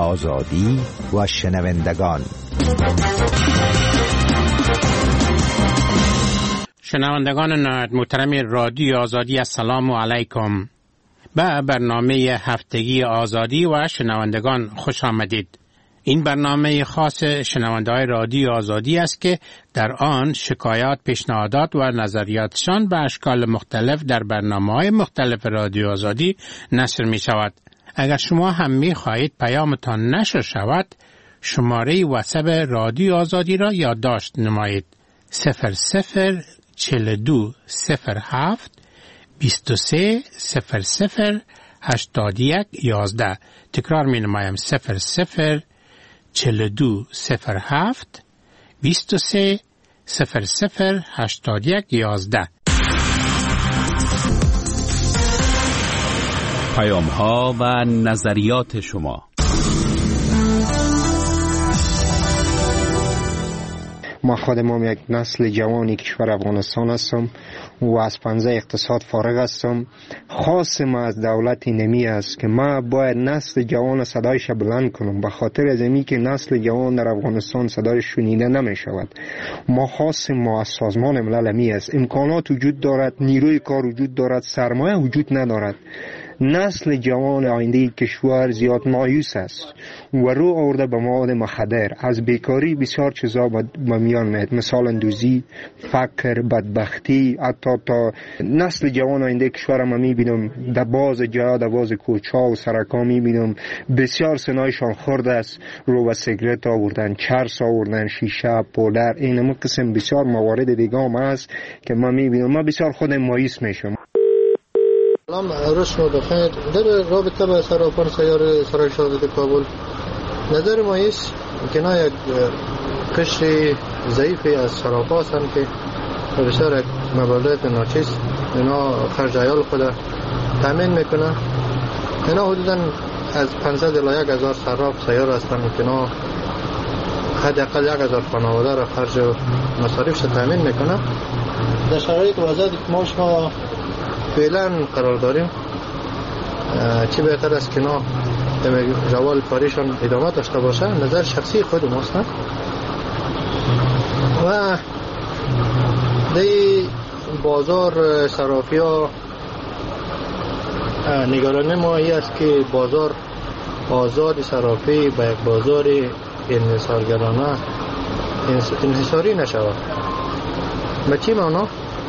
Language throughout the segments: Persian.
آزادی و شنوندگان. شنوندگان نهایت محترم رادیو آزادی، السلام علیکم. به برنامه هفتگی آزادی و شنوندگان خوش آمدید. این برنامه خاص شنونده‌های رادیو آزادی است که در آن شکایات، پیشنهادات و نظریاتشان به اشکال مختلف در برنامه‌های مختلف رادیو آزادی نشر می شود. اگر شما هم می خواهید پیامتان نشر شود، شماره واتساپ رادیو آزادی را یادداشت نمایید: 004207 23 00 81 11. تکرار می نمایم: 004207 23 00 81 11. پیام ها و نظریات شما. ما خودم یک نسل جوانی کشور افغانستان هستم و از پنجه اقتصاد فارغ هستم. خاص ما از دولت نمی است که ما باید نسل جوان صدایش بلند کنم، به خاطر از اینکه که نسل جوان در افغانستان صدایش شنیده نمی شود. ما خاص ما از سازمان ملل می است. امکانات وجود دارد، نیروی کار وجود دارد، سرمایه وجود ندارد. نسل جوان آینده کشور زیاد مایوس است و رو آورده به مواد مخدر. از بیکاری بسیار چیزا به میان میاد، مثال اندوزی، فقر، بدبختی. حتی تا نسل جوان آینده کشور ما میبینم در باز جا، در باز کوچه و سرکا میبینم بسیار سنایشان خورده است، رو به سیگرت آوردن، چرس آوردن، شیشه، پودر، این قسم بسیار موارد دیگه هم هست که ما میبینم. ما بسیار خود مایوس میشم. سلام، روز شما بخیر. در رابطه با صرافان سیار سرای شاهزاده کابل، نظر ما است که اینا یک قشر ضعیفی از صرافا هستند که بسیار یک مبالغ ناچیز اینا خرج عیال خود تامین میکنه. اینا حدودا از 500 الی 1000 صراف سیار هستند که اینا حداقل 1000 خانواده را خرج و مصارفش تامین میکنه. در شرایط وضعیتی که ما شما فعلا قرار داریم، چه بهتر است که نا روال کاریشان ادامه داشته باشه. نظر شخصی خود ماست و دی بازار صرافی ها نگرانی ما ای است که بازار آزاد صرافی به یک بازار انحصارگرانه انحصاری نشود. به چی معنا؟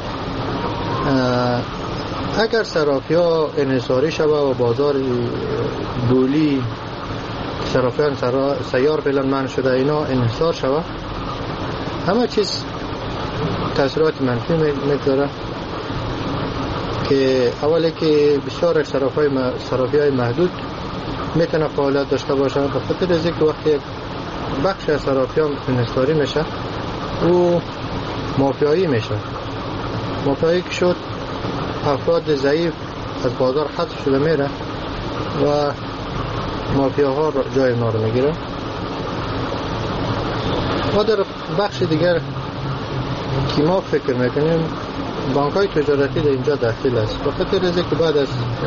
اگر صرافی ها انحصاری شود و بازار دولی صرافیان سیار فعلا منع شده اینا انحصار شود، همه چیز تاثیرات منفی میگذاره. که اولی که بسیار صرافی های محدود میتونه فعالیت داشته باشن، به خاطر از اینکه وقتی یک بخش از صرافیان انحصاری میشه او مافیایی میشه. مافیایی که شد، افراد ضعیف از بازار حذف شده میره و مافیاها جای اونا رو میگیره. و در بخش دیگر که ما فکر میکنیم، بانک های تجارتی در اینجا داخل است. به خاطر از اینکه بعد از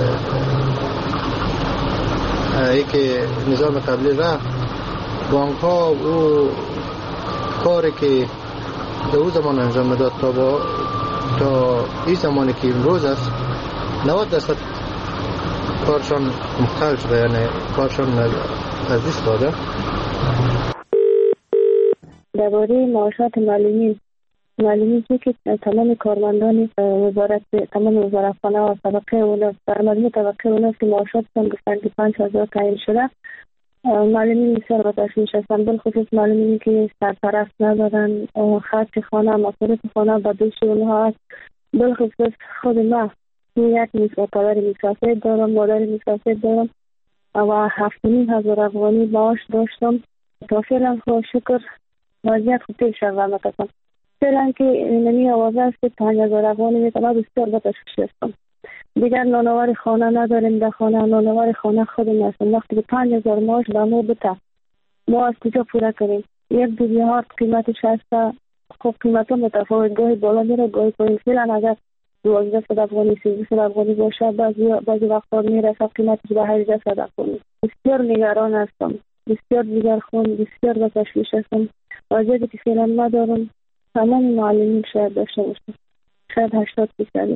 اینکه نظام قبلی رفت، بانک ها او کاری که در او زمان انجام میداد تا این زمانی که امروز است 90% کارشان مختل شده، یعنی کارشان از دست داده. درباره معاشات معلومی که تمام کارمندان وزارت، تمام وزارتخانه و طبقه اولاد، در مجموع طبقه اولاد که معاشاتشان گفتن که 5000 تعیین شده، معلومی بسیار به تشویش هستند. بالخصوص معلومی که سرپرست ندارن، خرج خانه، مصارف خانه به دوش اونها هست. بالخصوص خود ما یک پدر مسافر دارم، مادر مسافر دارم و 7500 افغانی معاش داشتم. تا فعلا خود شکر وضعیت خوب پیش شد. فعلا که نمی آوازه است که 5000 افغانی میتونه بسیار به تشویش هستم. دیگر نانوار خانه نداریم در خانه. نانوار خانه خودم هستم. وقتی که 5000 معاش به ما بده، ما از کجا پوره کنیم؟ یک دوبیهات قیمتش هست. خب قیمت ها متفاوت، گاهی بالا میره گاهی پایین. فعلا اگر 1200 افغانی 1300 افغانی باشه، بعضی وقتا میرسه قیمتش به 1800 افغانی. بسیار نگران هستم. بسیار دیگر خون، بسیار به تشویش هستم. وضعیتی که فعلا ندارم تمام معلمین شاید داشته باشم، شاید 80%.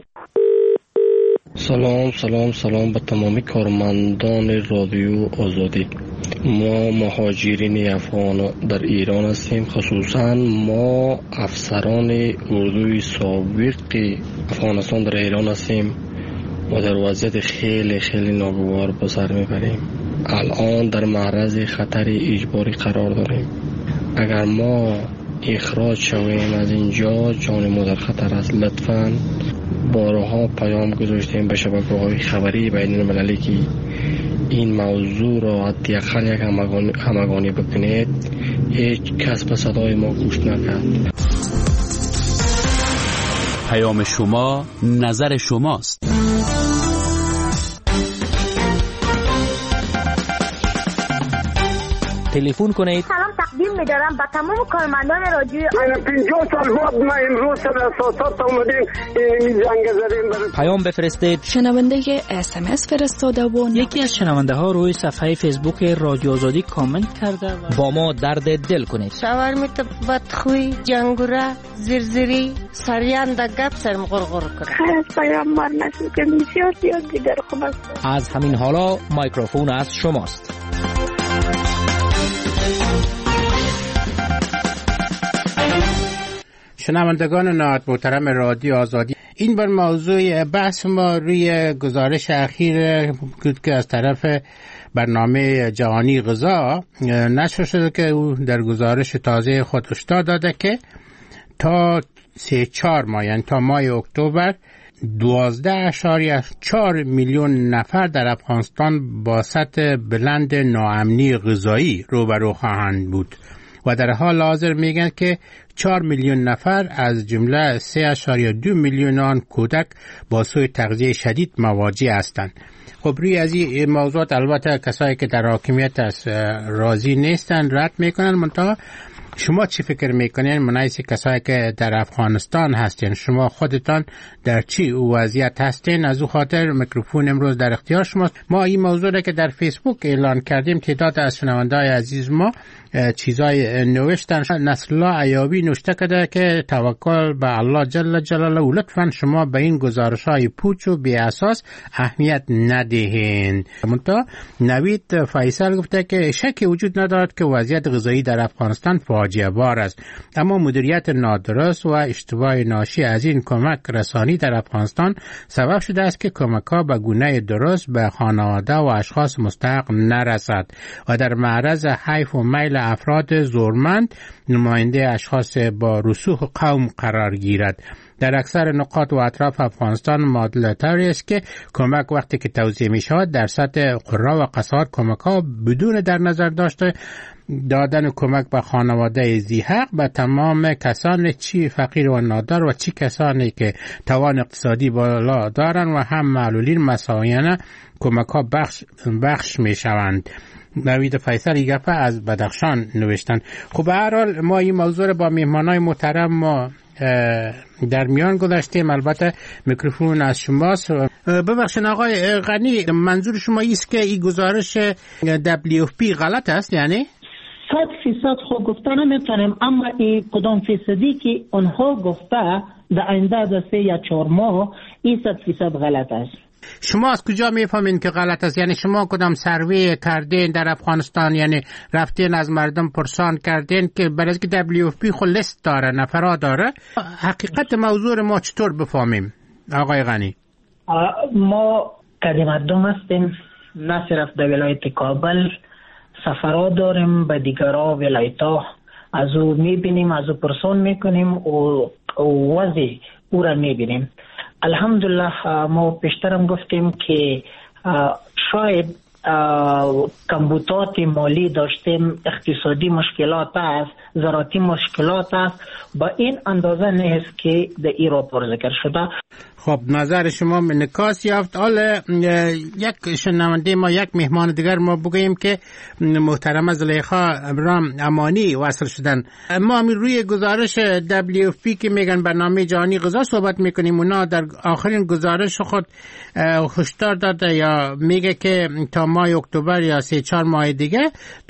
سلام به تمامی کارمندان رادیو آزادی. ما مهاجرین افغان در ایران هستیم، خصوصا ما افسران اردوی سابق افغانستان در ایران هستیم و در وضعیت خیلی ناگوار به سر میبریم. الان در معرض خطر اجباری قرار داریم. اگر ما اخراج شویم از اینجا جان ما در خطر است. لطفاً بارها پیام گذاشتیم به شبکه‌های خبری بین المللی که این موضوع را حداقل یک همگانی بکنید. هیچ کس به صدای ما گوش نکرد. پیام شما نظر شماست. تلفن کنید. سلام تقدیم می‌دارم به تمام کارمندان رادیو. 50 سال بعد ما امروز سر اساسات اومدیم این جنگ زدیم. پیام بفرستید. شنونده SMS فرستاده و یکی از شنونده ها روی صفحه فیسبوک رادیو آزادی کامنت کرده و با ما درد دل کنید. شاورمیت بدخوی، جنگوره، زرزری، سریان د گپ سرم غرغر کنه. خیر پیام مار نشد که بسیار دیگر خوب است. از همین حالا میکروفون از شماست. شنوندگان نهایت محترم رادیو آزادی، این بر موضوع بحث ما روی گزارش اخیر بود که از طرف برنامه جهانی غذا نشر شده که او در گزارش تازه خود هشدار داده که تا 3-4 ماه یعنی تا ماه اکتبر 12.4 میلیون نفر در افغانستان با سطح بلند ناامنی غذایی روبرو خواهند بود و در حال حاضر میگن که 4 میلیون نفر از جمله 3.2 میلیون آن کودک با سوء تغذیه شدید مواجه هستند. خب روی از این موضوعات البته کسایی که در حاکمیت است راضی نیستن، رد میکنن. منتها شما چی فکر میکنین منایسی کسایی که در افغانستان هستین؟ شما خودتان در چی وضعیت هستین؟ از او خاطر میکروفون امروز در اختیار شماست. ما این موضوع را که در فیسبوک اعلان کردیم تعداد از شنونده‌های عزیز ما چیزای نوشتن. نصرالله ایابی نوشته کرده که توکل به الله جل جلاله، لطفاً شما به این گزارش‌های پوچ و بی اساس اهمیت ندهین. منتها نوید فیصل گفته که شکی وجود ندارد که وضعیت غذایی در افغانستان فاجعه بار است، اما مدیریت نادرست و اشتباه ناشی از این کمک رسانی در افغانستان سبب شده است که کمک‌ها به گونه درست به خانواده و اشخاص مستحق نرسد و در معرض حیف و میل افراد زورمند نماینده اشخاص با رسوخ قوم قرار گیرد. در اکثر نقاط و اطراف افغانستان معادله طوری است که کمک وقتی که توزیع می شود در سطح قرا و قصار کمک ها بدون در نظر داشته دادن کمک به خانواده ذی‌حق به تمام کسان چی فقیر و نادار و چی کسانی که توان اقتصادی بالا دارند و هم معلولین مساویانه کمک ها بخش می شوند. نوید فیصل گفه از بدخشان نوشتن. خب به هر حال ما این موضوع با میهمانای محترم ما در میان گذاشتیم. البته میکروفون از شماست. ببخشید آقای غنی، منظور شما ایست که این گزارش WFP غلط است؟ یعنی 100% خود گفته نمیتونیم، اما این کدام فیصدی که اونها گفته در آینده از 3 یا 4 ماه این 100% غلط است. شما از کجا میفهمین که غلط است؟ یعنی شما کدام سروی کردین در افغانستان؟ یعنی رفتین از مردم پرسان کردین که برای که WFP خود لیست داره، نفرا داره؟ حقیقت موضوع ما چطور بفهمیم آقای غنی؟ ما که مردم هستیم، نه صرف در ولایت کابل، سفرها داریم به دیگرها ولایت‌ها، از او میبینیم، از او پرسان میکنیم و وضع او را میبینیم. الحمدلله ما پیشترم گفتیم که شاید کمبودات مالی داشتیم، اقتصادی مشکلات است، زراعتی مشکلات است، با این اندازه نیست که در ایران پر ذکر شده. خب نظر شما انعکاس یافت. حالا یک شنونده ما، یک مهمان دیگر ما بگوییم که محترمه زلیخا ابرام امانی وصل شدن. ما روی گزارش WFP که میگن برنامه جهانی غذا صحبت میکنیم، اونا در آخرین گزارش خود هشدار داده یا میگه که تا ماه اکتبر یا 3-4 ماه دیگه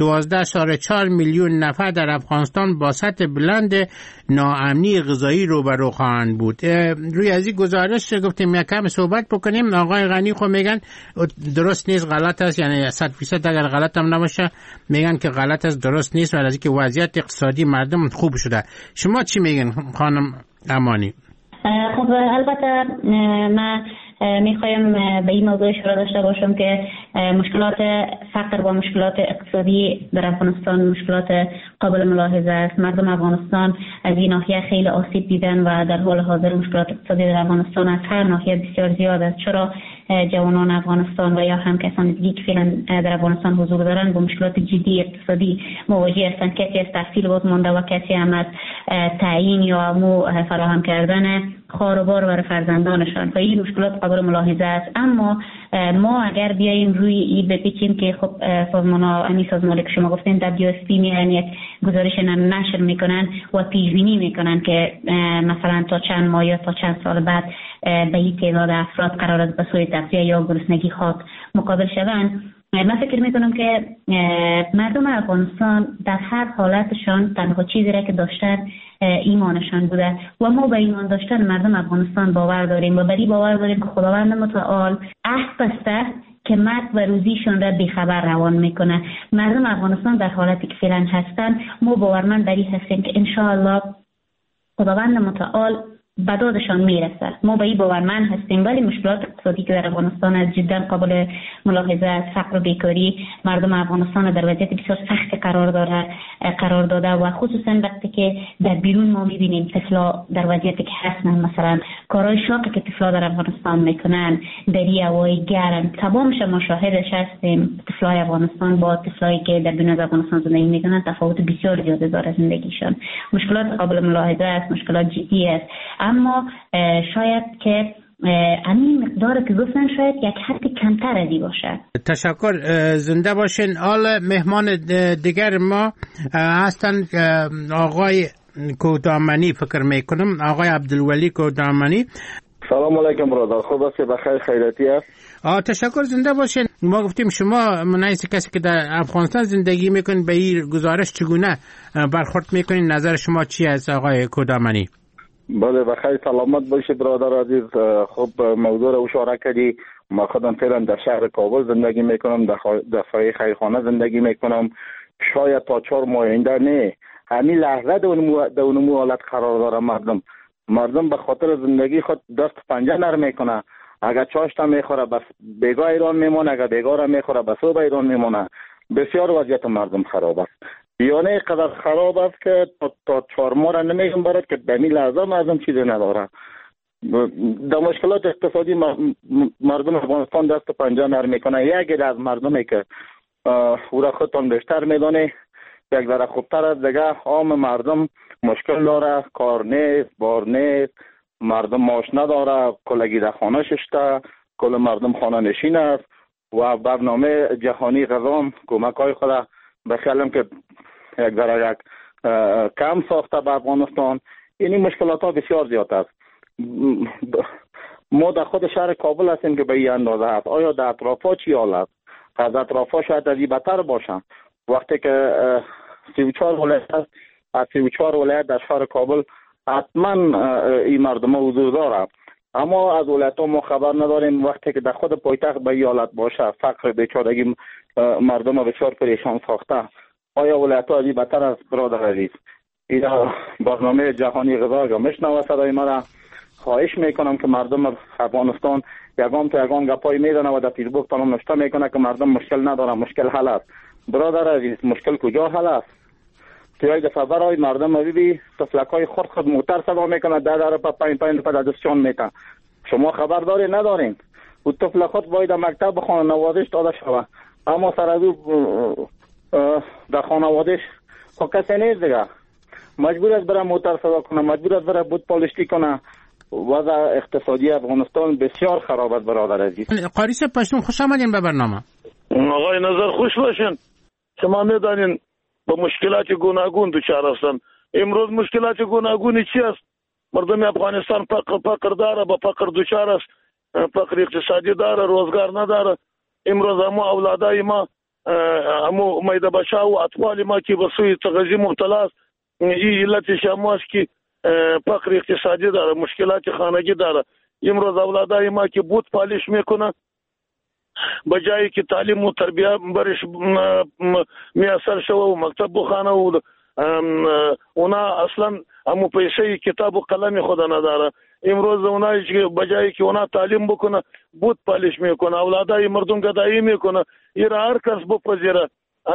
12.4 میلیون نفر در افغانستان با سطح بلند ناامنی غذایی روبرو خواهند بود. روی از این گزارش گفتیم یکم صحبت بکنیم. آقای غنی خو میگن درست نیست، غلط است، یعنی 100% اگر غلط هم نباشه میگن که غلط است، درست نیست، ولی از اینکه وضعیت اقتصادی مردم خوب شده. شما چی میگن خانم امانی؟ خب البته من میخوایم به این موضوع اشاره داشته باشم که مشکلات فقر و مشکلات اقتصادی در افغانستان مشکلات قابل ملاحظه است. مردم افغانستان از این ناحیه خیلی آسیب دیدن و در حال حاضر مشکلات اقتصادی در افغانستان از هر ناحیه بسیار زیاد است. چرا جوانان افغانستان و یا هم کسان دیگه که فعلا در افغانستان حضور دارند با مشکلات جدی اقتصادی مواجه هستند. کسی از تحصیل باز مانده و کسی هم از تعیین یا فراهم کردن خاروبار برای فرزندانشان و این مشکلات قابل ملاحظه است. اما ما اگر بیاییم روی این بپیچیم که خب سازمانی که شما گفتین WFP میان یک گزارش نشر میکنن و پیش بینی میکنن که مثلا تا چند ماه یا تا چند سال بعد به این تعداد افراد قرار است به سوی تغذیه یا گرسنگی خاک مقابل شوند. من فکر میکنم که مردم افغانستان در هر حالتشان تنها چیزی را که داشتن ایمانشان بوده و ما به ایمان داشتن مردم افغانستان باور داریم و بری باور داریم که خداوند متعال عهد بسته که مرگ و روزیشون را بیخبر روان میکنه. مردم افغانستان در حالتی که فعلا هستن ما باورمند بری هستیم که انشاءالله خداوند متعال به دادشان میرسه. ما به این باورمند هستیم، ولی مشکلات اقتصادی که در افغانستان از جدا قابل ملاحظه است. فقر و بیکاری مردم افغانستان در وضعیت بسیار سخت قرار داده و خصوصا وقتی که در بیرون ما میبینیم طفلا در وضعیتی که هستن، مثلا کارهای شاقی که طفلا در افغانستان میکنن در هوای گرم تمامش ما شاهدش هستیم. طفلای افغانستان با طفلایی که در بیرون از افغانستان زندگی میکنن تفاوت بسیار زیاده داره زندگیشان. مشکلات قابل ملاحظه است، مشکلات جدی است، اما شاید که همین مقدار که گفتن شاید یک حد کمتر ازی باشه. تشکر، زنده باشین. حالا مهمان دیگر ما هستن آقای کودامنی فکر میکنم، آقای عبدالولی کودامنی. سلام علیکم برادر، خوب است که بخیر خیراتی است؟ تشکر، زنده باشین. ما گفتیم شما منایس کسی که در افغانستان زندگی میکنین به این گزارش چگونه برخورد میکنین؟ نظر شما چی است آقای کودامنی؟ بله بخیر سلامت باشید برادر عزیز. خب موضوع رو اشاره کردی. ما خودم فعلا در شهر کابل زندگی میکنم، در سایه خیرخانه زندگی میکنم. شاید تا 4 ماه آینده نه، همین لحظه در اون حالت قرار داره. مردم به خاطر زندگی خود دست پنجه نرم میکنه. اگر چاشت میخوره بس بیگاه ایران میمونه، اگر بیگاه را میخوره بس او به ایران میمونه. بسیار وضعیت مردم خراب است، یعنی قدر خراب است که تا 4 ماه را نمیگم برات که به این لحظه مردم چیزی نداره. در مشکلات اقتصادی مردم افغانستان دست پنجه نرم میکنه. یکی از مردمی که او را خودتان بیشتر میدونه یک ذره خوبتر از دیگه عام مردم مشکل داره، کار نیست، بار نیست، مردم معاش نداره، کلگی در خانه ششته، کل مردم خانه نشین است و برنامه جهانی غذا کمک های خود به خیالم که یک ذره کم ساخته به افغانستان. این مشکلات ها بسیار زیاد است. ما در خود شهر کابل هستیم که به این اندازه هست. آیا در اطراف ها چی حال است؟ از اطراف ها شاید از این بدتر باشن. وقتی که 34 ولایت است، از 34 ولایت در شهر کابل حتما این مردم ها حضور داره، اما از ولایت ها ما خبر نداریم. وقتی که در خود پایتخت به این حالت باشه، فقر بیچارگی مردم ها بسیار پریشان ساخته، آیا ولایت ها از این بدتر است برادر عزیز؟ این برنامه جهانی غذا اگر میشنوه صدای مرا، خواهش میکنم که مردم افغانستان یگان تا یگان گپای میدنه و در فیسبوک تانم نشته میکنه که مردم مشکل نداره. مشکل حل است برادر عزیز. مشکل کجا حل است؟ توی دفعه برای مردم ببینی تفلکای خود موتر صدا میکنه، در پایین پا دستشان میتن. شما خبر داری ندارین؟ او طفل خود باید مکتب به خانوادهش داده شوه، اما سر از او در خانوادهش خب کسی نیست دیگه. مجبور است برای موتر صدا کنه، مجبور است برای بود پالشتی کنه. وضع اقتصادی افغانستان بسیار خراب است برادر عزیز. قاریس پشتون خوش آمدین به برنامه. آقای نظر خوش باشین. شما میدانین با مشکلات گوناگون دچار هستند. امروز مشکلات گوناگونی چی است؟ مردم افغانستان فقر داره، با فقر دچار است، فقر اقتصادی داره، روزگار نداره. امروز همو اولادای ما، همو میده بچا و اطفال ما که به سوی تغذیه مبتلا است، این علتش هم است که فقر اقتصادی داره، مشکلات خانگی داره. امروز اولادای ما که بود پالیش میکنه، بجایی که تعلیم و تربیه برش میسر شوه و مکتب بخانه و اونا اصلا همو پیسه کتاب و قلم خود نداره. امروز اونا بجایی که اونا تعلیم بکنه بود پالیش میکنه، اولادای مردم گدایی میکنه. این هر کس بپذیره،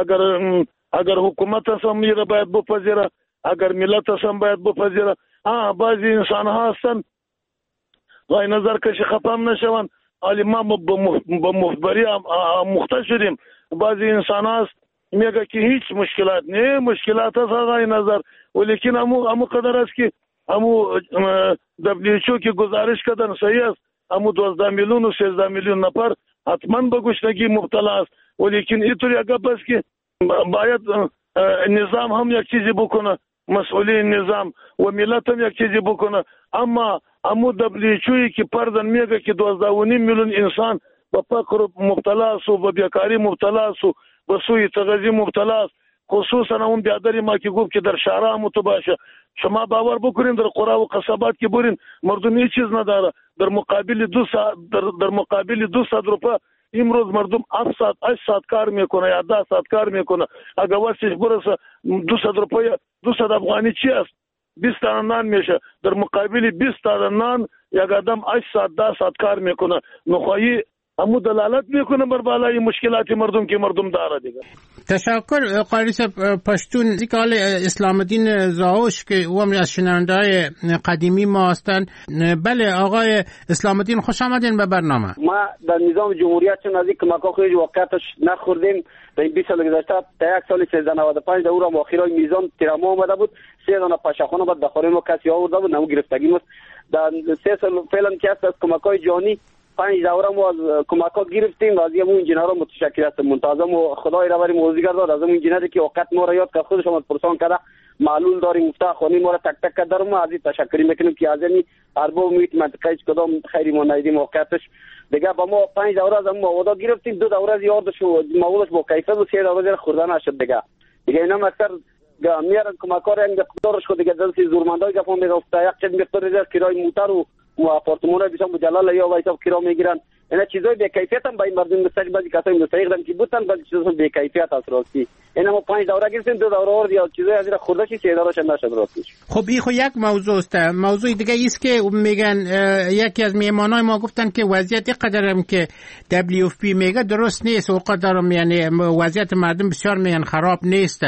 اگر حکومت هم این باید بپذیره، اگر ملت هم باید بپذیره. بعضی انسان ها هستن غای نظر کشی خفم نشون، ولی ما به مخبری محتاج شدیم. بعضی انسان هست میگه که هیچ مشکلات نه، مشکلات هست غای نظر، ولیکن همو قدر است که همو WHO که گزارش کردن صحیح است، همو 12 میلیون و 13 میلیون نفر حتما به گشنگی مبتلا است. ولیکن اینطوری اگه بس که باید نظام هم یک چیزی بکنه، مسئولی نظام و ملت هم یک چیزی بکنه. اما همو WHO که پردن میگه که 12.5 میلیون انسان به فقر مبتلا است و به بیکاری مبتلا است و به سوی تغذیه مبتلا است. خصوصا اون بیادری ما که گفت که در شهرها متباشه. شما باور بکنین در قرا و قصبات که برین مردم هیچ چیز نداره. در مقابل 200 روپیه امروز مردم 8 ساعت کار میکنه یا 10 ساعت کار میکنه. اگر واسش برسه 200 روپیه 200 افغانی چی است؟ 20 تا نان میشه. در مقابل 20 تا نان یک آدم 8 ساعت 10 ساعت کار میکنه. نخواهی همو دلالت میکنه بر بالای مشکلات مردم که مردم داره دیگه. تشکر قاریس پشتون. دیگه اسلام الدین زاوش که او هم از شنونده‌های قدیمی ما هستند. بله آقای اسلام الدین خوش آمدین به برنامه. ما در نظام جمهوریت چون نزدیک کمک‌ها خیلی واقعیتش نخوردیم. در این 20 سال گذشته تا یک سال 1395 در او را آخرای میزان تیراما آمده بود. 3 دانه پاشخانه بعد داخل ما کسی آورده بود، نمو گرفتگی بود. در 3 سال فعلا که است از کمک‌های جهانی 5 دوره ما از کمک‌ها گرفتیم و از همون انجینرها متشکر هستم. منتظم و خدای را بریم موزیگر داد از همون انجینری که وقت ما را یاد کرد، خودش هم پرسان کرده معلول داریم مفتاح خانی ما را تک تک کرد. ما از این تشکر میکنیم که از این ارباب میت منطقه هیچ کدام خیری ما ندیدیم. واقعیتش دیگه با ما 5 دوره از ما وعده گرفتیم، 2 دوره از یادش و موادش با کیفیت و 3 دوره خوردن نشد دیگه اینا اکثر میارن کمک‌ها را انقدارش خود دیگه دلسی زورمندای گفت میگفت یک چیز می‌خوره کرای موتر و آپارتمان‌ها بیشتر مجلل یا وایسا کرا میگیرن. اینا چیزای به کیفیت هم با این مردم مستقیم بعضی کسایی مستحق که بودن، بعضی چیزا به کیفیت است راستی. اینا ما 5 دوره گرفتیم، 2 دوره ور یا چیزای از این خورده شي 3 دورهش نشد راستی. خب این خو یک موضوع است. موضوع دیگه است که میگن یکی از میهمانای ما گفتن که وضعیت قدرم که WFP میگه درست نیست و قدرم یعنی وضعیت مردم بسیار میگن خراب نیست.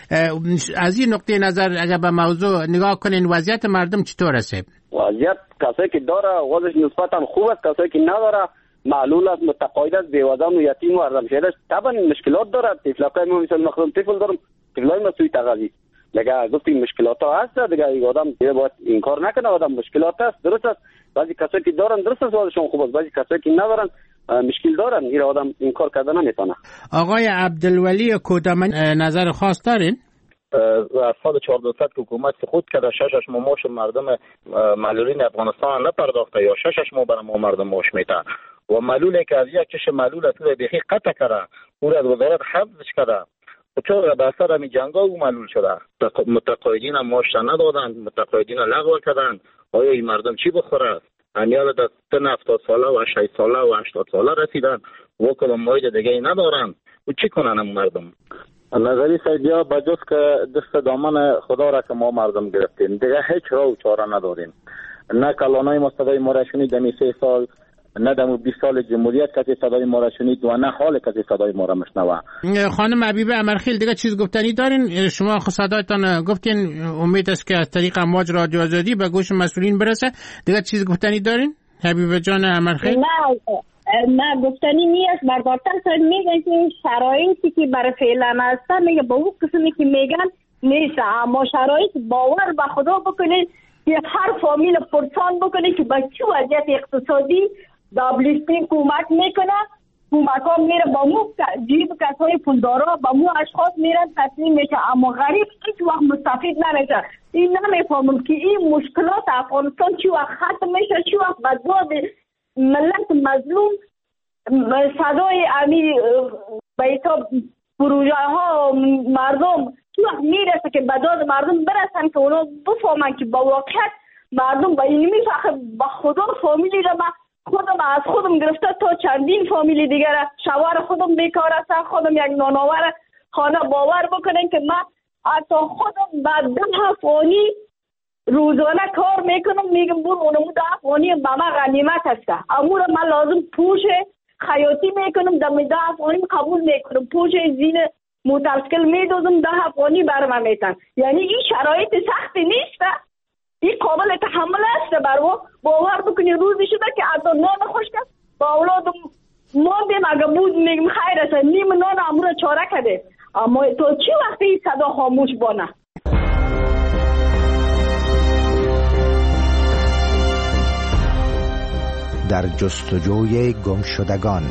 از این نقطه نظر اگر به موضوع نگاه کنین وضعیت مردم چطور است؟ وضعیت کسایی که داره وضعش نسبتا خوب است، کسایی که نداره معلول است، متقاعد است، بیوزن و یتیم و ارزم شده است. طبعا مشکلات داره. طفلای ما مثلا مخصوصا طفل دارم، طفلای ما سوی تغذیه دیگه گفتیم مشکلات ها هست دیگه. این آدم باید این کار نکنه، آدم مشکلات است درست است. بعضی کسایی که دارن درست است وضعشون خوب است، بعضی کسایی که ندارن مشکل دارن، این آدم این کار کردن نمیتونه. آقای عبدالولی کودمن نظر خاص دارین؟ از سال 1400 که حکومت سقوط کرده 6 ماه مردم معلولین افغانستان نپرداخته یا 6 ماه برای ما مردم معاش میده و معلولی که از یک چش معلول است بیخی قطع کرده او از وزارت حفظش کرده چون به اثر همین جنگا او معلول شده. متقاعدین هم معاش ندادند، متقاعدین لغو کردند. آیا این مردم چی بخوره؟ امیال در سن 70 ساله و 60 ساله و 80 ساله رسیدن و کدام موید دیگه ندارن و چی کنن هم مردم؟ نظری سرجا بجز که دست دامن خدا را که ما مردم گرفتیم دیگه هیچ راه و چاره نداریم. نه کلانای ما صدای ما را شنید دمی 3 سال، نه دمو 20 سال جمهوریت کسی صدای ما را شنید و نه حال کسی صدای ما را مشنوه. خانم حبیبه امرخیل دیگه چیز گفتنی دارین؟ شما خود صدایتان گفتین، امید است که از طریق امواج رادیو آزادی به گوش مسئولین برسه. دیگه چیز گفتنی دارین حبیبه جان امرخیل؟ نه گفتنی نیست. بربارتر سر میگن که این شرایطی که برای فعلا هستن میگه با اون قسمی که میگن نیست. اما شرایط باور به خدا بکنید که هر فامیل پرسان بکنه که به چه وضعیت اقتصادی دابلیسپین کمک میکنه. کمک ها میره با مو جیب کسای پولدارا، با مو اشخاص میرن تسلیم میشه، اما غریب هیچ وقت مستفید نمیشه. این نمیفهمم که این مشکلات افغانستان چی وقت ختم میشه، چی وقت به داد ملت مظلوم صدای امی بیتا پروژه ها مردم چی وقت میرسه که به داد مردم برسن که اونا بفهمن که با واقعیت مردم با این میفخه. با خدا فامیلی را خودم از خودم گرفته تا چندین فامیلی دیگر، شوهر خودم بیکار است، خودم یک نانآور خانه. باور بکنین که من حتی خودم بعد 10 افغانی روزانه کار میکنم، میگم بور اونمو 10 افغانی به من غنیمت است، امور من لازم پوش خیاطی میکنم، دم 10 افغانی قبول میکنم، پوش زین موترسکل میدوزم 10 افغانی برام میتن. یعنی این شرایط سختی نیست، این قابل تحمل است. برو باور بکنی روزی شده که حتی نان خشک با اولادم ماندیم، اگه بود میگم خیر است، نیم نان امور چاره کده، اما تو چی وقتی این صدا خاموش بانه؟ در جستجوی گمشدگان.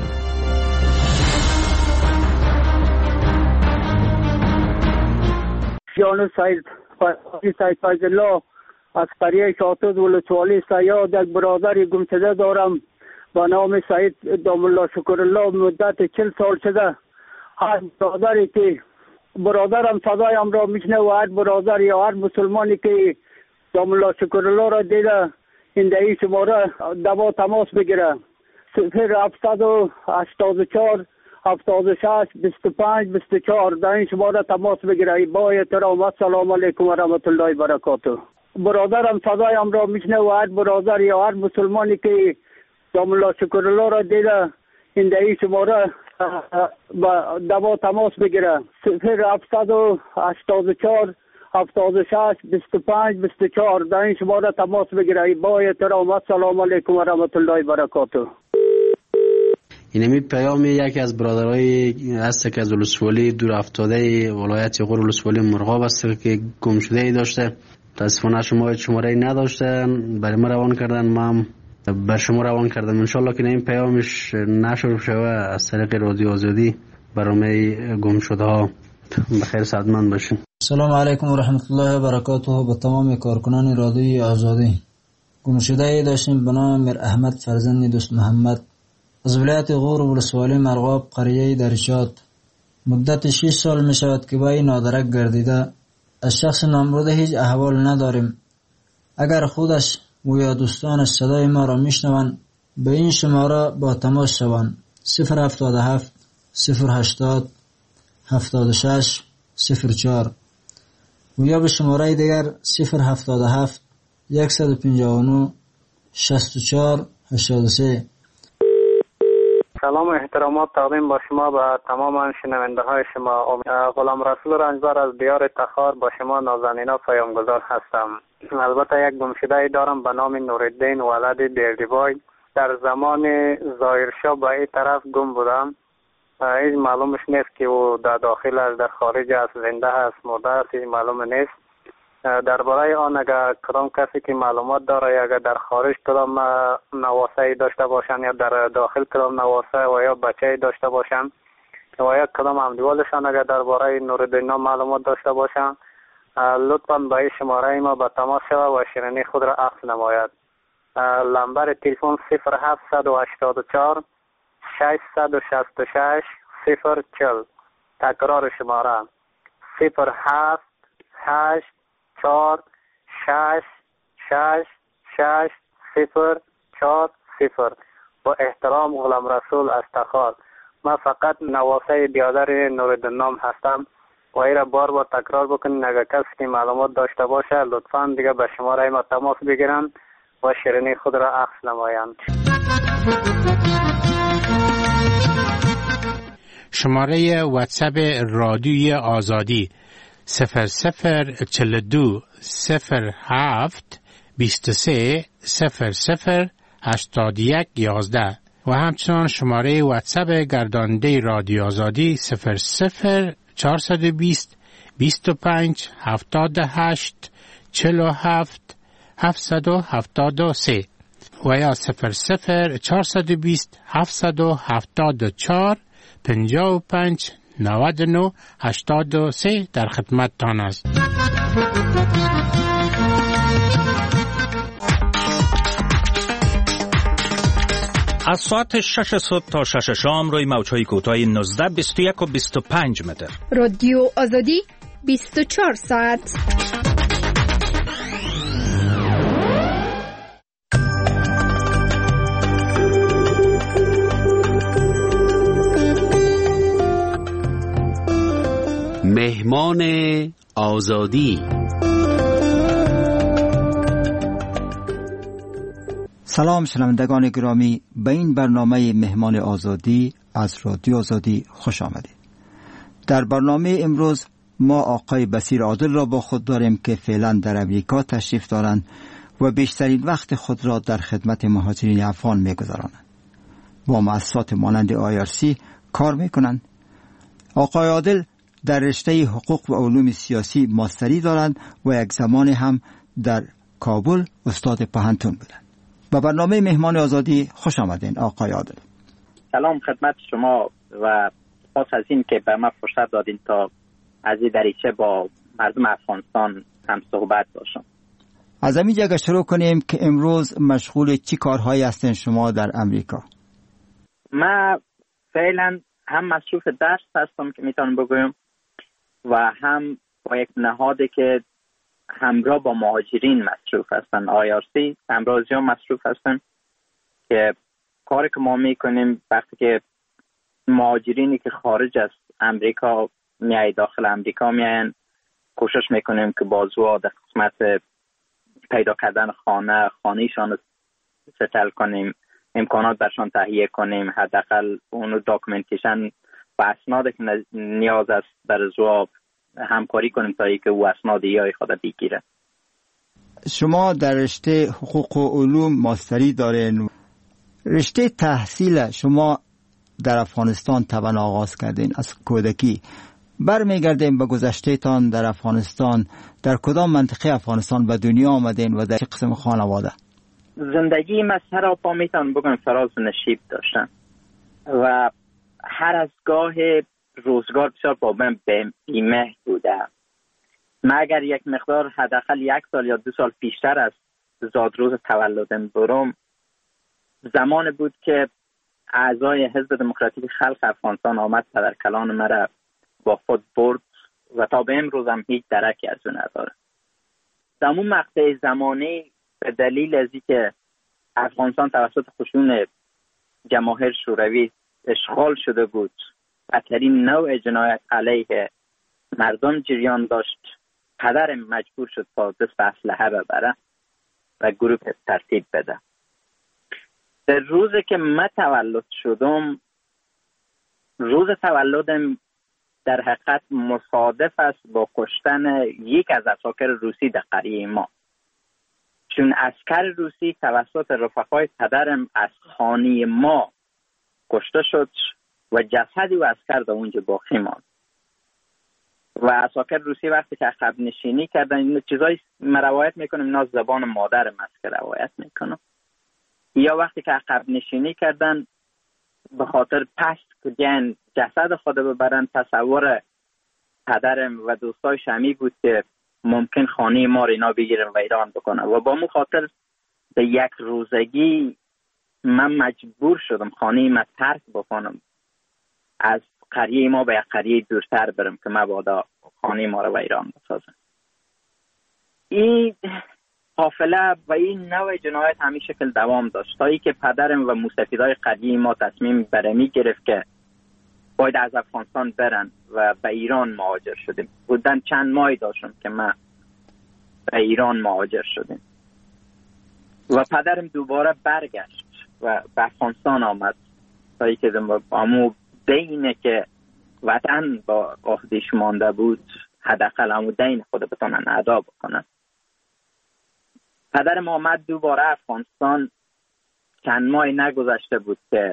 جان سید فیض الله از قریه شاطد ولسوالی سیاد یک برادر گمشده دارم با نام سید دام الله شکر الله. مدت 40 سال شده هر برادری که برادرم صدایم را میشنه و هر برادر یا هر مسلمانی که دام الله شکر الله را دیده این دهی شماره دوا تماس بگیره 0784 76 25 24 در این شماره تماس بگیره. با احترام السلام علیکم و رحمت الله و برکاته. برادرم صدایم را میشنه و هر برادر یا هر مسلمانی که دام الله شکر الله را دیده این دهی شماره دوا تماس بگیره 0784 76 25 24 در این شماره تماس بگیره. با احترام السلام علیکم و رحمت الله و برکاته. اینمی پیام یکی از برادرای هست که از ولسوالی دور افتاده ولایت غور ولسوالی مرغاب است که گم شده ای داشته. متاسفانه شماره نداشته، برای ما روان کردن، ما بر شما روان کردم. انشالله که این پیامش نشر شوه از طریق رادیو آزادی برنامه گم شده ها. بخیر سعادتمند باشین. سلام علیکم و رحمت الله و برکاته. به تمام کارکنان رادیوی آزادی. گم شده ای داشتیم به نام میر احمد فرزند دوست محمد از ولایت غور ولسوالی مرغاب قریه درشاد. مدت 6 سال می شود که با این نادرک گردیده. از شخص نامبرده هیچ احوال نداریم. اگر خودش و یا دوستانش صدای ما را میشنوند به این شماره با تماس شوند 077 080 76 04 و یا به شماره دیگر 077 159 64 83. سلام و احترامات تقدیم با شما به تمام شنونده های شما. غلام رسول رنجبر از دیار تخار با شما نازنینا پیامگذار هستم. البته یک گمشده دارم به نام نورالدین ولد دیردیبای. در زمان ظاهرشاه به این طرف گم بودم. هیچ معلومش نیست که او در داخل است، در خارج است، زنده است، مرده است، هیچ معلوم نیست. درباره آن اگر کدام کسی که معلومات داره یا اگر در خارج کدام نواسه داشته باشن یا در داخل کدام نواسه و یا بچه داشته باشن و یا کدام همدیوالشان اگر درباره نورالدین معلومات داشته باشن لطفاً به این شماره ما به تماس شود و شیرینی خود را عکس نماید. نمبر تلفن 0784 666 040. تکرار شماره 078 4 6 6 6 0 4 0. با احترام غلام رسول از تخار. من فقط نواسه بیادر نورالدین هستم و ای را بار بار تکرار بکنین. اگر کسی که معلومات داشته باشه لطفاً دیگه به شماره ما تماس بگیرن و شیرینی خود را عکس نمایند. شماره واتساپ رادیوی آزادی 0042 07 23 00 81 11 و همچنان شماره واتساپ گرداننده رادیو آزادی 00 420 25 78 47 773 و یا 00420 774 55 99 83 در خدمت تان است. از ساعت 6 صبح تا 6 شام روی موج‌های کوتاه 19 21 و 25 متر. رادیو آزادی 24 ساعت. مهمان آزادی. سلام شنوندگان گرامی، به این برنامه مهمان آزادی از رادیو آزادی خوش آمدید. در برنامه امروز ما آقای بصیر عادل را با خود داریم که فعلا در امریکا تشریف دارند و بیشترین وقت خود را در خدمت مهاجرین افغان می‌گذرانند. با مؤسسات مانند IRC کار می‌کنند. آقای عادل در رشته حقوق و علوم سیاسی ماستری دارند و یک زمان هم در کابل استاد پوهنتون بودند. به برنامه مهمان آزادی خوش آمدین آقای عادل. سلام خدمت شما و سپاس از این که به من فرصت دادین تا از این دریچه با مردم افغانستان هم صحبت باشم. از همین جگه شروع کنیم که امروز مشغول چی کارهایی هستین شما در امریکا؟ من فعلا هم مصروف درس هستم که میتونم بگویم و هم با یک نهادی که همراه با مهاجرین مصروف هستن، IRC همراهی هم مصروف هستن که کاری که ما میکنیم وقتی که مهاجرینی که خارج از امریکا میای داخل امریکا میاین، کوشش میکنیم که بازوها در قسمت پیدا کردن خانهشان ستل کنیم، امکانات برشان تهیه کنیم، حداقل اونو داکومنتیشن و اسنادی که نیاز است در زواب همکاری کنیم تا اینکه او اسناد یای خود بگیره. شما در رشته حقوق و علوم ماستری دارین. رشته تحصیل شما در افغانستان طبعا آغاز کردین از کودکی. برمیگردیم به گذشته تان در افغانستان. در کدام منطقه افغانستان به دنیا آمدین و در چه قسم خانواده؟ زندگی من سراپا میتونم بگم فراز و نشیب داشتم و هر از گاه روزگار بسیار با من بیمه بوده. من اگر یک مقدار حداقل 1 سال یا 2 سال پیشتر از زادروز تولدم برم، زمان بود که اعضای حزب دموکراتیک خلق افغانستان آمد پدرکلان مرا با خود برد و تا به امروز هم هیچ درکی از اون نداره. در اون مقطع زمانی به دلیل از اینکه افغانستان توسط خشون جماهیر شوروی اشغال شده بود، بدترین نوع جنایت علیه مردم جریان داشت، پدرم مجبور شد تا دست اسلحه ببره و گروه ترتیب بده. در روزی که من تولد شدم، روز تولدم در حقیقت مصادف است با کشتن یک از عساکر روسی در قریه ما، چون عسکر روسی توسط رفقای پدرم از خانه ما کشته شد و جسدی و عسکر در اونجا باقی ماند و عساکر روسی وقتی که عقب نشینی کردن، این چیزایی من روایت میکنم، اینا زبان مادرم است که روایت میکنم، یا وقتی که عقب نشینی کردن به خاطر پست که جن جسد خود ببرن، تصور پدرم و دوستای شمی بود که ممکن خانه ما رو اینا بگیرن و ایران بکنن و با مو خاطر به یک روزگی من مجبور شدم خانه ما ترک بکنم، از قریه ما به یک قریه دورتر برم که مبادا خانه ما رو و ایران بسازم. این حافله و این نوع جنایت همین شکل دوام داشت تا ای که پدرم و موسفیدای قریه ما تصمیم برمی گرفت که باید از افغانستان برن و به ایران مهاجر شدیم. بودن چند ماهی داشتم که من به ایران مهاجر شدیم و پدرم دوباره برگشت و به افغانستان آمد تا ای که امو دینه که وطن با عهدش مانده بود، حداقل امو دین خود بتونن ادا بکنن. پدرم آمد دوباره افغانستان، چند ماهی نگذشته بود که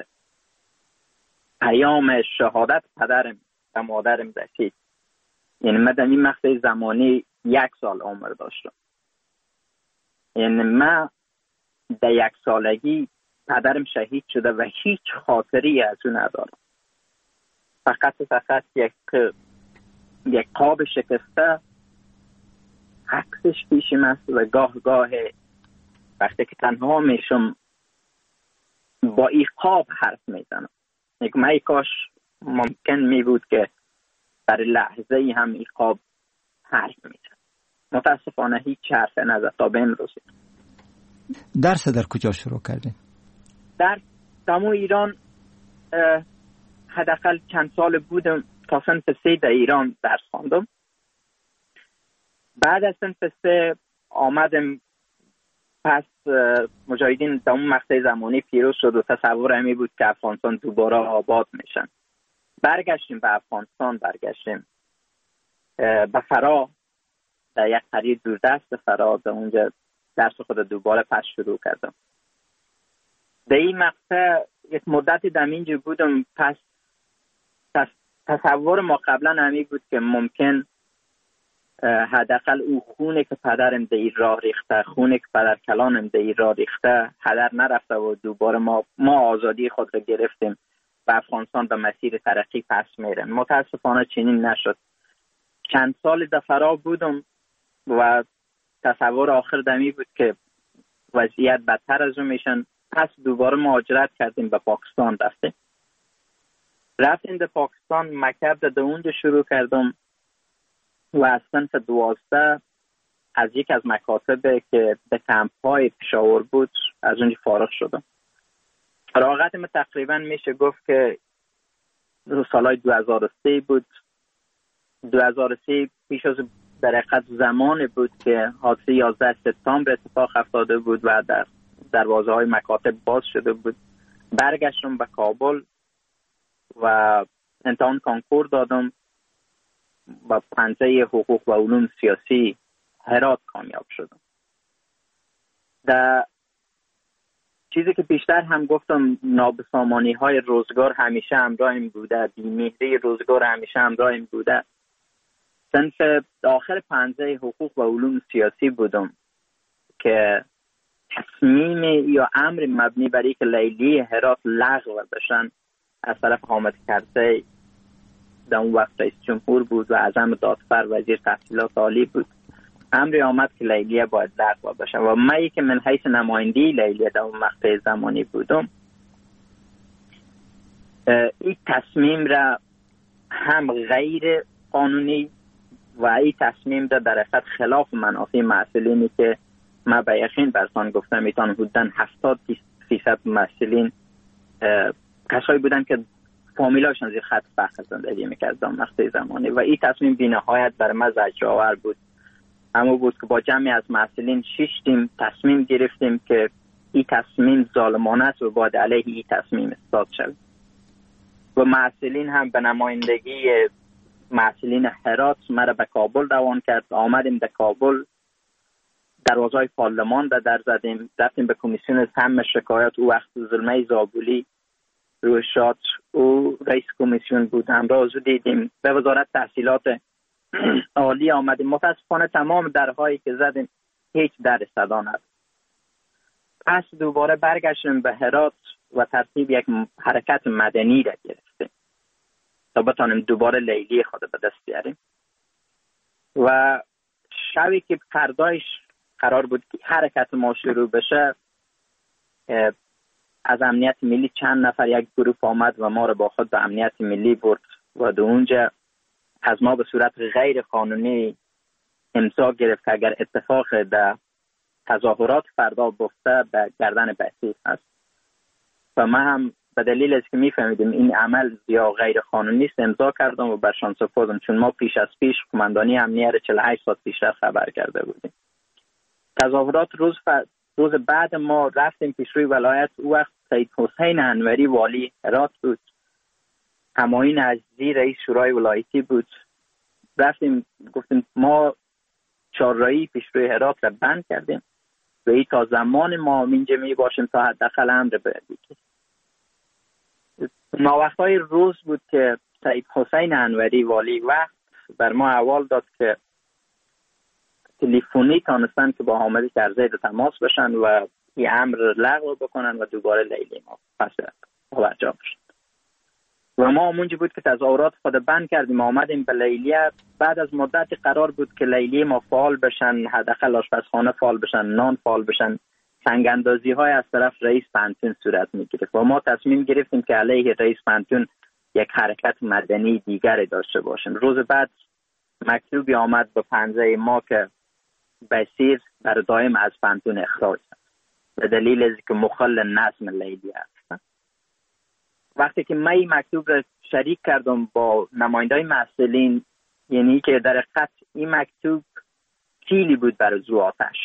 پیام شهادت پدرم و مادرم رسید. یعنی من در این مقطع زمانی 1 سال عمر داشتم. یعنی من در 1 سالگی پدرم شهید شده و هیچ خاطری از اون ندارم. فقط یک قاب شکسته عکسش پیشم است و گاه وقتی که تنها میشم با این قاب حرف میزنم. من کاش ممکن می بود که در لحظه ای هم این قاب حرف میزن. متاسفانه هیچ حرف نزد تا به امروز. درس در کجا شروع کردین؟ در تمام ایران حداقل چند سال بودم، تا صنف 3 در ایران درس خواندم. بعد از صنف 3 آمدم، پس مجاهدین در اون مقطع زمانی پیروز شد و تصور همی بود که افغانستان دوباره آباد میشن. برگشتیم به افغانستان، برگشتیم به فرا، در یک قریه دوردست فرا، در اونجا درس خود دوباره پس شروع کردم. در این مقطع یک مدتی در اینجا بودم. پس تصور ما قبلا همی بود که ممکن حداقل او خونه که پدرم در این راه ریخته، خونه که پدر کلانم در این راه ریخته هدر نرفته و دوباره ما آزادی خود را گرفتیم و افغانستان به مسیر ترقی پس میرن. متاسفانه چنین نشد. چند سال در فرا بودم و تصور آخر دمی بود که وضعیت بدتر از اون میشن. پس دوباره مهاجرت کردیم، به پاکستان رفتیم به پاکستان. مکتب در اونجا شروع کردم و از صنف 12 از یک از مکاتب که به کمپ‌های پشاور بود از اونجا فارغ شدم. فراغتم تقریبا میشه گفت که سالهای 2003 بود. 2003 پیش از در حقیقت زمان بود که حادثه 11 سپتامبر اتفاق افتاده بود و در دروازه های مکاتب باز شده بود. برگشتم به کابل و امتحان کانکور دادم و پنجه حقوق و علوم سیاسی هرات کامیاب شدم. در چیزی که بیشتر هم گفتم، نابسامانی های روزگار همیشه همراهم بوده، بی‌مهری روزگار همیشه همراهم بوده. صنف آخر پنجه حقوق و علوم سیاسی بودم که تصمیم یا امر مبنی بر اینکه لیلیه هرات لغو بشن از طرف حامد کرزی در اون وقت رئیس جمهور بود و اعظم دادفر وزیر تحصیلات عالی بود، امری آمد که لیلیه باید لغو بشن و من که من حیث نمایندی لیلیه در اون مقطع زمانی بودم، این تصمیم را هم غیر قانونی و این تصمیم را در حقیقت خلاف منافع محصلینی که من به یقین برسان گفتم ایتان حدوداً 70% محصلین کسایی بودن که فامیلاشون زیر خط فقر زندگی میکردن مقطع زمانی و این تصمیم بی‌نهایت بر من زجرآور بود. اما بود که با جمعی از محصلین شیشتیم تصمیم گرفتیم که این تصمیم ظالمانه است و باید علیه این تصمیم استاد شد و محصلین هم به نمایندگی محصلین هرات مرا به کابل روان کرد. آمدیم در کابل، دروازه‌های پارلمان در زدیم، رفتیم به کمیسیون سم شکایات. او وقت زلمه زابولی روی شاد او رئیس کمیسیون بود، همراه او دیدیم. به وزارت تحصیلات عالی آمدیم. متاسفانه تمام درهایی که زدیم هیچ در صدا نداد. پس دوباره برگشتیم به هرات و ترتیب یک حرکت مدنی را گرفتیم تا بتانیم دوباره لیلی خود به دست بیاریم. و شبی که فردایش قرار بود که حرکت ما شروع بشه، از امنیت ملی چند نفر یک گروه آمد و ما رو با خود به امنیت ملی برد و در اونجا از ما به صورت غیر قانونی امضا گرفت که اگر اتفاق در تظاهرات فردا بفته به گردن بسیج است. و من هم به دلیل از که میفهمیدیم این عمل یا غیر قانونی است امضا کردم و برشان سپردم، چون ما پیش از پیش قماندانی امنیت 48 ساعت پیشتر خبر کرده بودیم. تظاهرات روز بعد ما رفتیم پیش روی ولایت. او وقت سید حسین انوری والی هرات بود، همایون عزیزی رئیس شورای ولایتی بود. رفتیم گفتیم ما چهارراهی پیش روی هرات را بند کردیم و این تا زمان ما اینجا می باشیم تا حداقل امر بگیریم. ناوقتهای روز بود که سید حسین انوری والی وقت بر ما احوال داد که تلفنی تانستن که با حامد کرزی در تماس بشن و این امر لغو بکنن و دوباره لیلی ما پس برجا بشن. و ما اونجا بود که تظاهرات خود بند کردیم، آمدیم به لیلیه. بعد از مدت قرار بود که لیلیه ما فعال بشن، حداقل آشپزخانه فعال بشن، نان فعال بشن. سنگ اندازی های از طرف رئیس پانتون صورت میگرفت و ما تصمیم گرفتیم که علیه رئیس پانتون یک حرکت مدنی دیگری داشته باشیم. روز بعد مکتوبی آمد به پنجه ما که بصیر در دائم از پانتون اخراج است به دلیل از که مخل نظم لیلی است. وقتی که من این مکتوب را شریک کردم با نمایندای مسئولین، یعنی که در حقیقت این مکتوب کیلی بود برای زو آتش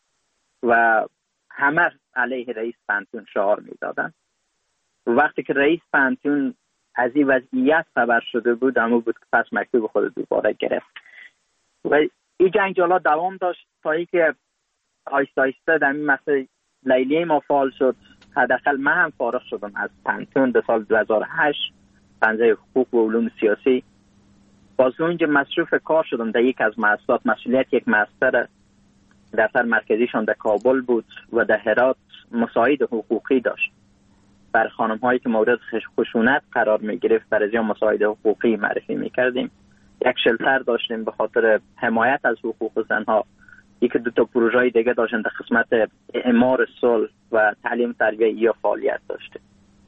و همه علیه رئیس پانتون شعار میدادن. وقتی که رئیس پانتون از این وضعیت خبر شده بود، اما بود که پس مکتوب خود دوباره گرفت و این جنجالا دوام داشت تا اینکه آیسته آیسته در این مسئله لیلی ما فعال شد. حداقل من هم فارغ شدم از پانتون در سال 2008 پنجه حقوق و علوم سیاسی. باز اونجا مصروف کار شدم در یک از مؤسسات. مسئولیت یک مؤسسه دفتر مرکزیشان در کابل بود و در هرات مساعد حقوقی داشت بر خانم هایی که مورد خشونت قرار می گرفت. برای از مساعد حقوقی معرفی می کردیم. یک شلتر داشتیم به خاطر حمایت از حقوق زنها. یک دو تا پروژه دیگه داشتیم در قسمت اعمار صلح و تعلیم تربیه یا فعالیت داشتیم.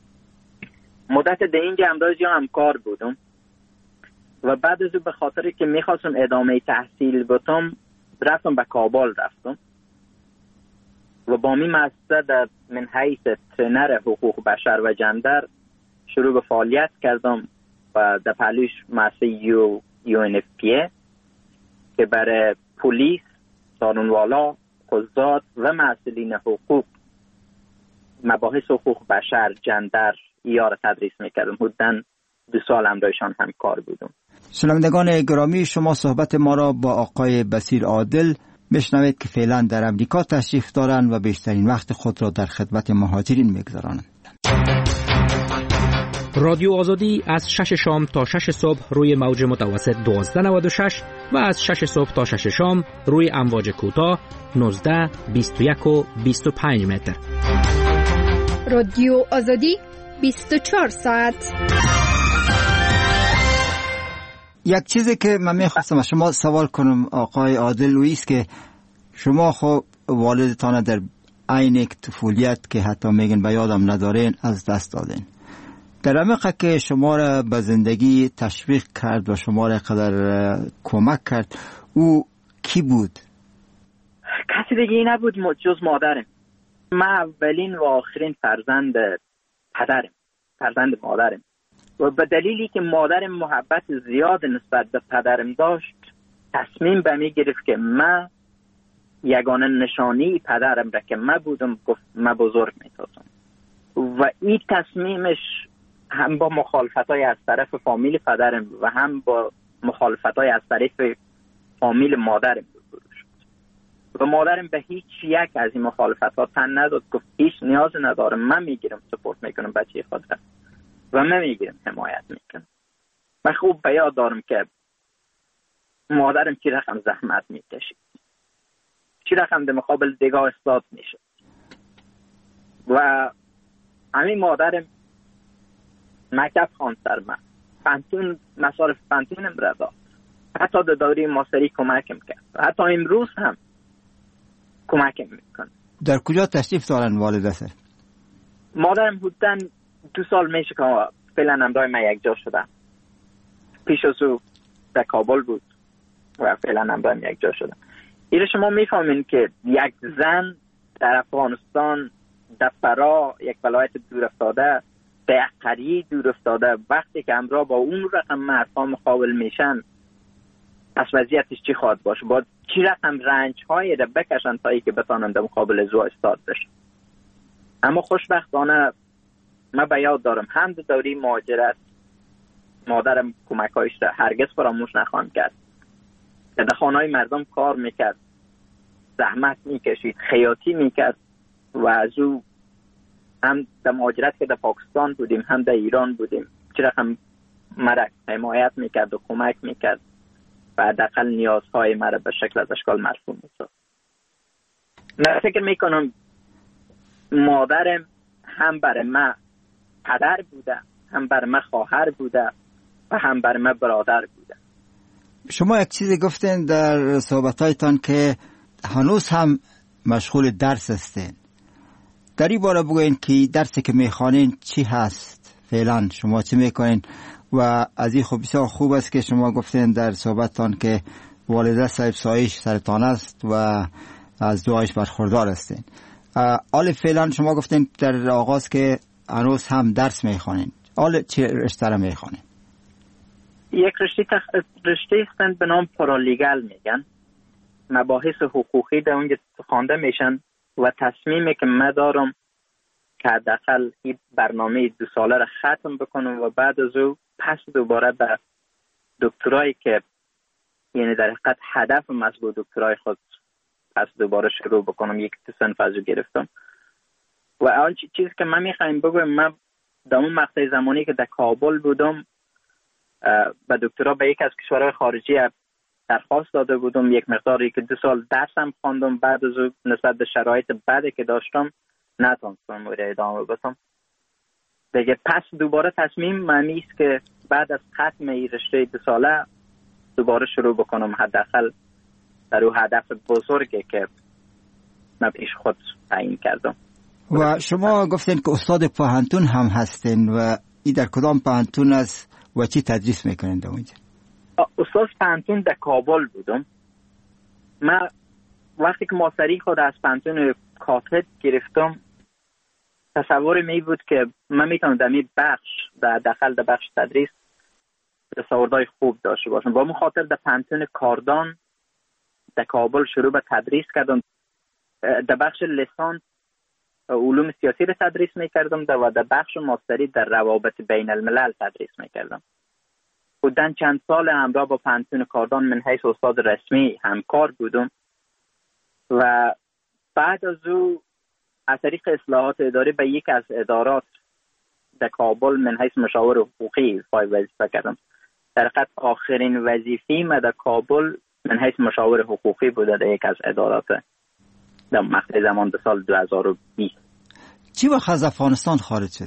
مدت در اینجا امروزی همکار بودم و بعد از به خاطر که میخواستم ادامه تحصیل بتم رفتم به کابل رفتم و با می مؤسسه در من حیث ترینر حقوق بشر و جندر شروع به فعالیت کردم و در پهلوش مؤسسه UNFPA که برای پلیس، سارونوالا، قضات و مسئولین حقوق مباحث حقوق بشر، جندر را تدریس میکردم. حدوداً 2 سال همراهشان همکار بودم. شنوندگان گرامی، شما صحبت ما را با آقای بصیر عادل بشنوید که فعلا در امریکا تشریف دارند و بیشترین وقت خود را در خدمت مهاجرین میگذرانند. رادیو آزادی از 6 شام تا 6 صبح روی موج متوسط 1296 و از 6 صبح تا 6 شام روی امواج کوتاه 19، 21 و 25 متر. رادیو آزادی 24 ساعت. یک چیزی که من میخواستم از شما سوال کنم آقای عادل لوئیس که شما خب والدتان در عین طفولیت که حتی میگن به یادم ندارین از دست دادین. در عمقه که شما را به زندگی تشویق کرد و شما را قدر کمک کرد، او کی بود؟ کسی دیگه نبود جز مادرم. من اولین و آخرین فرزند مادرم و به دلیلی که مادرم محبت زیاد نسبت به پدرم داشت تصمیم به می گرفت که من یگانه نشانی پدرم را که من بودم گفت من بزرگ می سازم و این تصمیمش هم با مخالفتای از طرف فامیل پدرم و هم با مخالفتای از طرف فامیل مادرم روبرو شد و مادرم به هیچ یک از این مخالفتات تن نداد. گفت هیچ نیاز ندارم، من میگیرم سپورت میکنم بچه خودم و من میگیرم حمایت میکنم. من خوب به یاد دارم که مادرم چی رقم زحمت میکشید، چی رقم در مقابل دیگه استاد میشد و همین مادرم مکتب خواند در من، پانتون مصارف پانتونم را داد، حتی در دوره ماستری کمکم کرد، حتی امروز هم کمکم میکنه. در کجا تشریف دارن والدتر؟ مادرم حدوداً 2 سال میشه که فعلا همراه من یک جا شدم. پیش از او در کابل بود و فعلا همراه من یک جا شدم. ایره شما میفهمین که یک زن در افغانستان، در فرا، یک ولایت دور افتاده، در یک قریه دور افتاده، وقتی که همراه با اون رقم مردها مقابل میشن از وضعیتش چی خواهد باشه؟ با چی رقم رنج هایی را بکشن تا ای که بتانن در مقابل زو استاد بشن. اما خوشبختانه من به یاد دارم هم در دوره مهاجرت مادرم کمکایش را هرگز فراموش نخواهم کرد. در خانه‌های مردم کار میکرد، زحمت میکشید، خیاطی میکرد و از او هم در مهاجرت که در پاکستان بودیم هم در ایران بودیم چرا هم مرا حمایت میکرد و کمک میکرد و حداقل نیازهای مرا به شکل از اشکال مرفوع می‌سازد. من فکر میکنم مادرم هم برای من پدر بوده، هم برای من خواهر بوده و هم برای من برادر بوده. شما یک چیزی گفتین در صحبتایتان که هنوز هم مشغول درس هستین. در این باره بگوین که درسی که میخوانین چی هست؟ فعلا شما چی میکنین؟ و از این بسیار خوب است که شما گفتین در صحبتتان که والده صاحب سایش سرطان است و از دعایش برخوردار هستین. حال فعلا شما گفتین در آغاز که هنوز هم درس میخوانین. حال چه رشته را میخوانین؟ یک رشته هستند به نام پارالیگل میگن. مباحث حقوقی در اونجا خوانده میشن و تصمیمی که من دارم که حداقل این برنامه 2 ساله را ختم بکنم و بعد از او پس دوباره به دکترایی که یعنی در حقیقت هدفم از با دکترای خود پس دوباره شروع بکنم. یک صنف از او گرفتم و اول چیزی که من میخوایم بگویم، من در اون مقطع زمانی که در کابل بودم به دکترا به یک از کشورهای خارجی درخواست داده بودم، یک مقداری که 2 سال درسم خواندم. بعد از او نسبت به شرایط بعدی که داشتم نتونستم ادامه بدم دیگه. پس دوباره تصمیم معنی است که بعد از ختم این رشته 2 ساله دوباره شروع بکنم، حداقل در اون هدف بزرگی که من پیش خود تعیین کردم. و شما گفتین که استاد پوهنتون هم هستین و این در کدام پوهنتون است و چی تدریس میکنین در اونجا؟ استاد پوهنتون در کابل بودم. من وقتی که ماستری خود از پوهنتون کاتد گرفتم تصور می بود که من میتونم در این بخش در داخل در بخش تدریس تصوردهای خوب داشته باشم. با مخاطر در پوهنتون کاردان در کابل شروع به تدریس کردم. در بخش لیسانس علوم سیاسی را تدریس میکردم و در بخش ماستری در روابط بین الملل تدریس میکردم. بودن چند سال همراه با پوهنتون کاردان من حیث استاد رسمی همکار بودم و بعد از او از طریق اصلاحات اداری به یک از ادارات در کابل من حیث مشاور حقوقی وظیفه کردم. در حقیقت آخرین وظیفه‌ای من در کابل من حیث مشاور حقوقی بوده در یک از ادارات در مقطع زمان به سال 2020. چی وقت از افغانستان خارج شده؟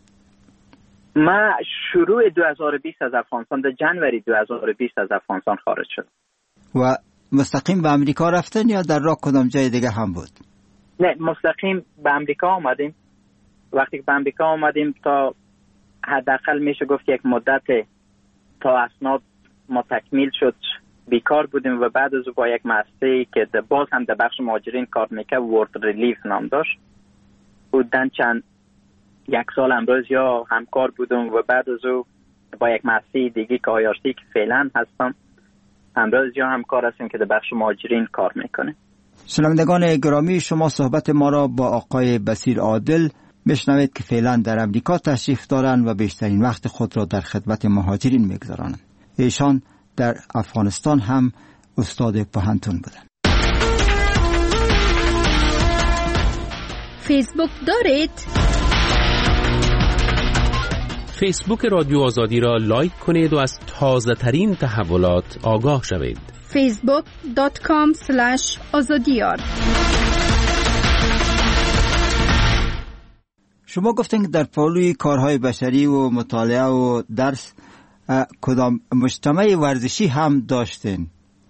من شروع 2020 از افغانستان، در جنوری 2020 از افغانستان خارج شدم. و مستقیم به امریکا رفتن یا در راه کدام جای دیگه هم بود؟ نه، مستقیم به امریکا آمدیم. وقتی که به امریکا آمدیم تا حداقل میشه گفت یک مدت تا اسناد ما تکمیل شد بیکار بودیم و بعد از با یک مؤسسه‌ای که باز هم در بخش مهاجرین کار میکرد، ورد ریلیف نام داشت، بودن چند 1 سال امروز یا همکار بودم و بعد از او با یک مؤسسه دیگه که آیارسی که فعلا هستم امروز یا همکار هستیم که در بخش مهاجرین کار میکنه. شنوندگان گرامی، شما صحبت ما را با آقای بصیر عادل بشنوید که فعلا در امریکا تشریف دارند و بیشترین وقت خود را در خدمت مهاجرین میگذرانند. ایشان در افغانستان هم استاد پوهنتون بودند. فیسبوک دارید؟ فیسبوک رادیو آزادی را لایک کنید و از تازه ترین تحولات آگاه شوید. facebook.com/azadiyar. شما گفتین که در پالوی کارهای بشری و مطالعه و درس کدام مجتمع ورزشی هم داشتین؟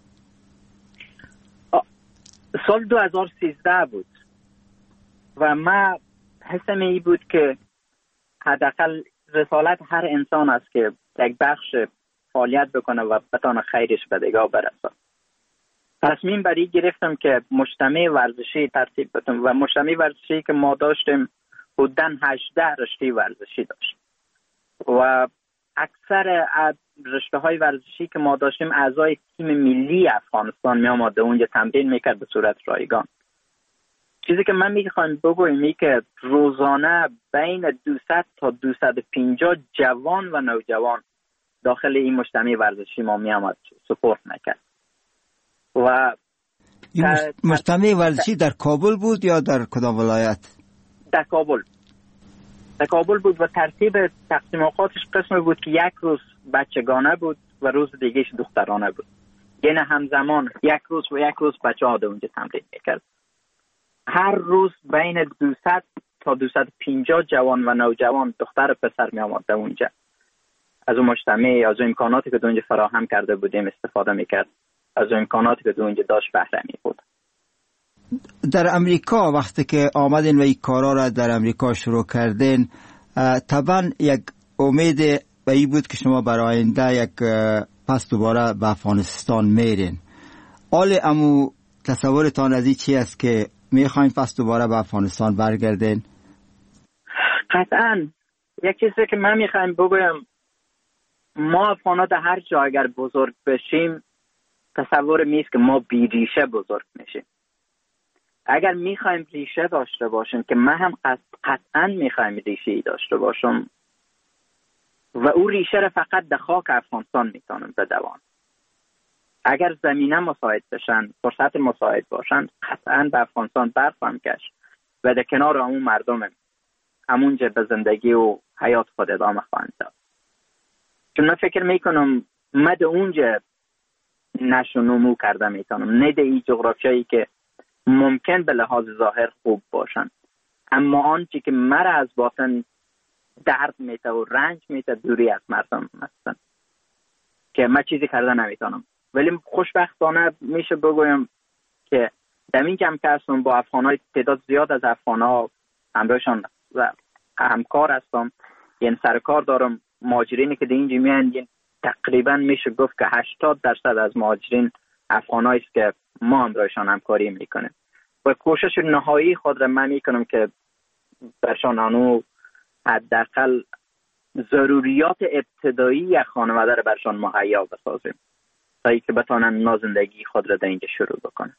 سال 2013 بود و من حسم ای بود که حداقل رسالت هر انسان است که یک بخش فعالیت بکنه و بتونه خیرش به دیگاه برسه. تصمیم بر این گرفتم که مجتمع ورزشی ترتیب بدم و مجتمع ورزشی که ما داشتیم بودن 18 رشته ورزشی داشت و اکثر رشته های ورزشی که ما داشتیم اعضای تیم ملی افغانستان می آمده اونجا تمرین میکرد به صورت رایگان. چیزی که من میخوایم بگویم این که روزانه بین 200 تا 250 جوان و نوجوان داخل این مجتمع ورزشی ما می آمد سپورت میکرد. و مجتمع ورزشی در کابل بود یا در کدام ولایت؟ در کابل بود و ترتیب تقسیم اوقاتش قسم بود که یک روز بچگانه بود و روز دیگهش دخترانه بود. یعنی همزمان یک روز بچه ها اونجا تمرین میکرد. هر روز بین 200 تا 250 جوان و نوجوان دختر و پسر می آمد اونجا. از اون مجتمع، از اون امکاناتی که اونجا فراهم کرده بودیم استفاده میکرد، از اون امکاناتی که اونجا داشت بهره می بود. در امریکا وقتی که آمدین و این کارا را در امریکا شروع کردین، طبعا یک امید به این بود که شما برای آینده یک پس دوباره به افغانستان میرین. حال امو تصورتان از این چی است که میخواین پس دوباره به افغانستان برگردین؟ قطعا یک چیزی که من میخوایم بگویم، ما افغانا در هر جا اگر بزرگ بشیم تصور میست که ما بی ریشه بزرگ میشیم. اگر میخوایم ریشه داشته باشیم، که من هم قطعا میخوایم ریشه داشته باشم و او ریشه را فقط در خاک افغانستان میتونم بدوام. اگر زمینه مساعد بشن، فرصت مساعد باشن، قطعا به افغانستان برخواهم گشت و در کنار همون مردم همونجا به زندگی و حیات خود ادامه خواهم داد. چون من فکر میکنم من در اونجا نشو نمو کرده میتونم، نه در این جغرافیایی که ممکن به لحاظ ظاهر خوب باشن، اما آنچه که مرا از باطن درد میته و رنج میته دوری از مردم هستن که من چیزی کرده نمیتونم. ولی خوشبختانه میشه بگویم که در این جمع که هستم با افغانای تعداد زیاد از افغانا همراهشان و همکار هستم، یعنی سرکار دارم. مهاجرینی که در اینجا میان تقریبا میشه گفت که 80% از مهاجرین افغانایی است که ما همراهشان همکاری میکنیم و کوشش نهایی خود را من میکنم که برشان آنو حداقل ضروریات ابتدایی یک خانواده را برشان مهیا بسازیم تا اینکه بتونن نازندگی خود را در اینجا شروع بکنن.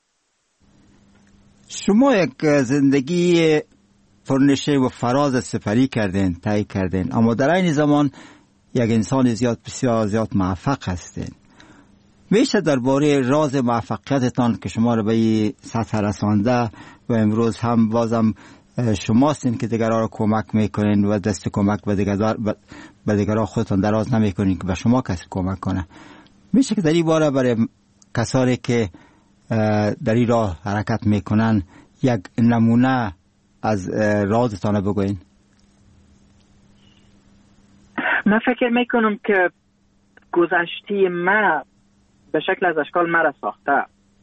شما یک زندگی پرنشه و فراز سپری کردین، طی کردین، اما در این زمان یک انسان بسیار زیاد موفق هستین. میشه درباره راز موفقیتتان که شما را به این سطح رسانده و امروز هم بازم شماستین که دیگران را کمک میکنین و دست کمک به دیگران خودتان دراز نمیکنین که به شما کسی کمک کنه، میشه که در این باره برای کسانی که در این راه حرکت میکنن یک نمونه از رازتان بگوین؟ من فکر میکنم که گذشته ما به شکل از اشکال مرا ساخته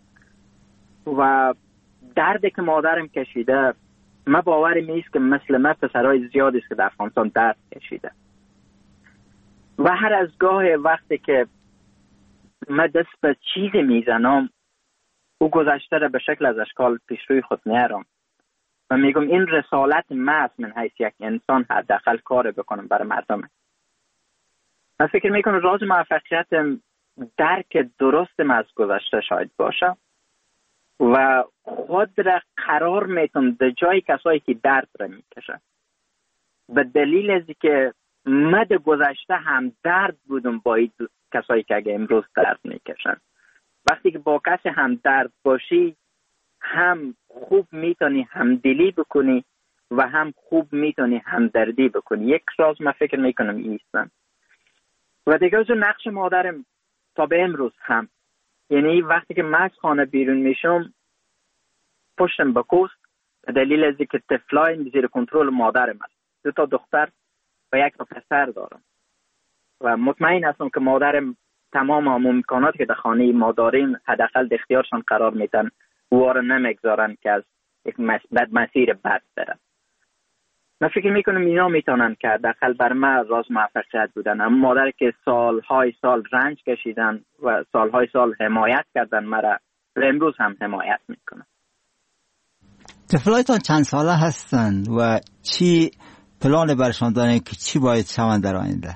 و دردی که مادرم کشیده، من باورم نیست که مثل من پسرهای زیادی است که در افغانستان درد کشیده و هر از گاه وقتی که من دست به چیزی میزنم او گذشته را به شکل از اشکال پیش روی خود میارم و میگم این رسالت من است، من حیث یک انسان حداقل کار بکنم برای مردم. من فکر میکنم راز موفقیتم درک درستم از گذشته شاید باشه و خود را قرار میتونم در جای کسایی که درد را میکشن، به دلیل از که من در گذشته هم درد بودم با این کسایی که اگه امروز درد میکشن. وقتی که با کسی هم درد باشی هم خوب میتونی همدلی بکنی و هم خوب میتونی همدردی بکنی. یک راز من فکر میکنم ایستم و دیگه از نقش مادرم تا به امروز هم، یعنی وقتی که من از خانه بیرون میشم پشتم به کوست به دلیل از که طفلای زیر کنترل مادرم است. 2 تا دختر و 1 تا پسر دارم و مطمئن هستم که مادرم تمام امکاناتی که در خانه ما داریم حداقل در اختیارشان قرار میدن و او را نمیگذارن که از یک مسیر بد بره. من فکر میکنم اینا میتونن که حداقل بر من راز موفقیت بودن. اما مادر که سالهای سال رنج کشیدن و سالهای سال حمایت کردن مرا و امروز هم حمایت میکنن. طفلایتان چند ساله هستند و چی پلان برشان دارین که چی باید شوند در آینده؟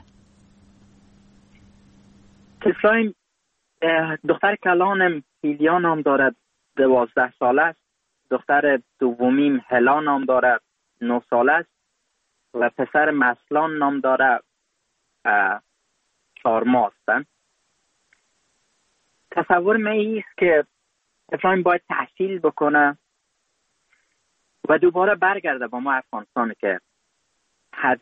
طفلایم دختر کلانم هیلیا نام دارد 12 ساله است، دختر دومیم هلا نام دارد 9 ساله است و پسر مسلان نام دارد 4 ماه هستند. تصور من ایست که طفلایم باید تحصیل بکنه و دوباره برگرده با ما افغانستان که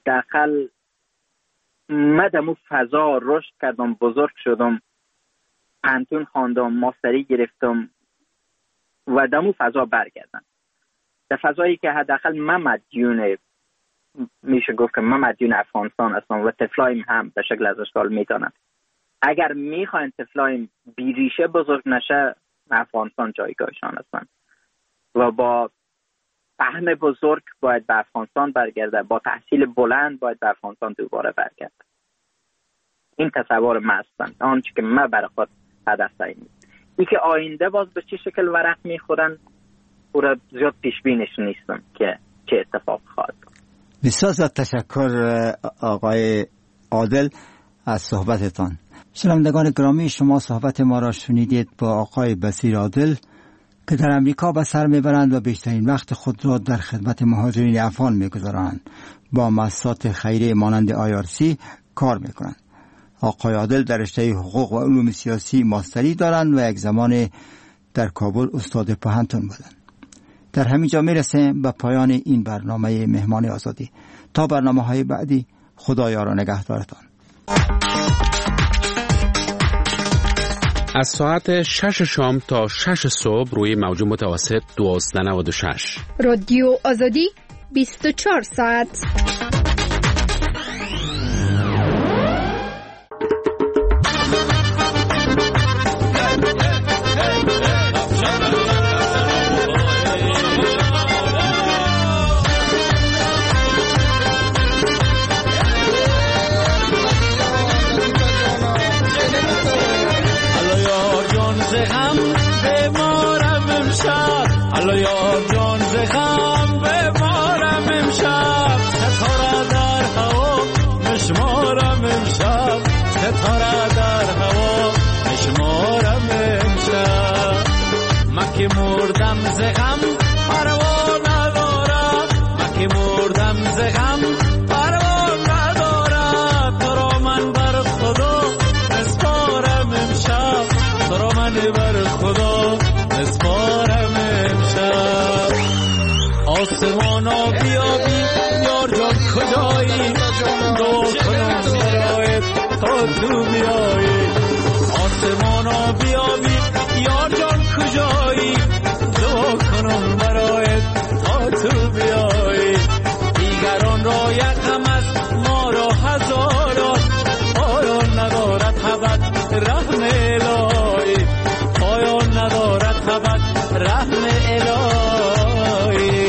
حداقل من در فضا رشد کردم، بزرگ شدم پانتون خواندم، ماستری گرفتم و دمو فضا برگردم. در فضایی که حداقل من مدیون، میشه گفت که من مدیون افغانستان هستم و طفلایم هم به شکل از اشکال میتونن. اگر میخواین طفلایم بیریشه بزرگ نشه، افغانستان جایگاهشان هستن و با فهم بزرگ باید به افغانستان برگرده، با تحصیل بلند باید به افغانستان دوباره برگرده. این تصور من هستن، آنچه که من برای خود هدف تعیین. این که آینده باز به چه شکل ورق میخورن او را زیاد پیش بینش نیستم که چه اتفاق خواهد. بسیار زیاد تشکر آقای عادل از صحبتتان. شنوندگان گرامی، شما صحبت ما را شنیدید با آقای بصیر عادل که در امریکا به سر میبرند و بیشترین وقت خود را در خدمت مهاجرین افغان میگذارند. با مؤسسات خیریه مانند IRC کار میکنند. آقای عادل در رشته حقوق و علوم سیاسی ماستری دارند و یک زمان در کابل استاد پوهنتون بودند. در همین جا میرسیم به پایان این برنامه مهمان آزادی. تا برنامه‌های بعدی، خدایا نگهدارتان. از ساعت 6 شام تا 6 صبح روی موج متوسط 1296 رادیو آزادی 24 ساعت. مردم ز غم پروا ندارم، من که مردم ز غم پروا ندارم. تو را من بر خدا نسپارم امشب، تو را من بر خدا نسپارم امشب. آسمانا بیابی یار جان کجایی، دعا کنم برایت تا تو بیایی. آسمانا بیابی یار جان کجایی، دعا کنم برایت تا تو بیایی. دیگران را یکم از ما را هزاران، پایان ندارد ابد رحم الهی، پایان ندارد ابد رحم الهی.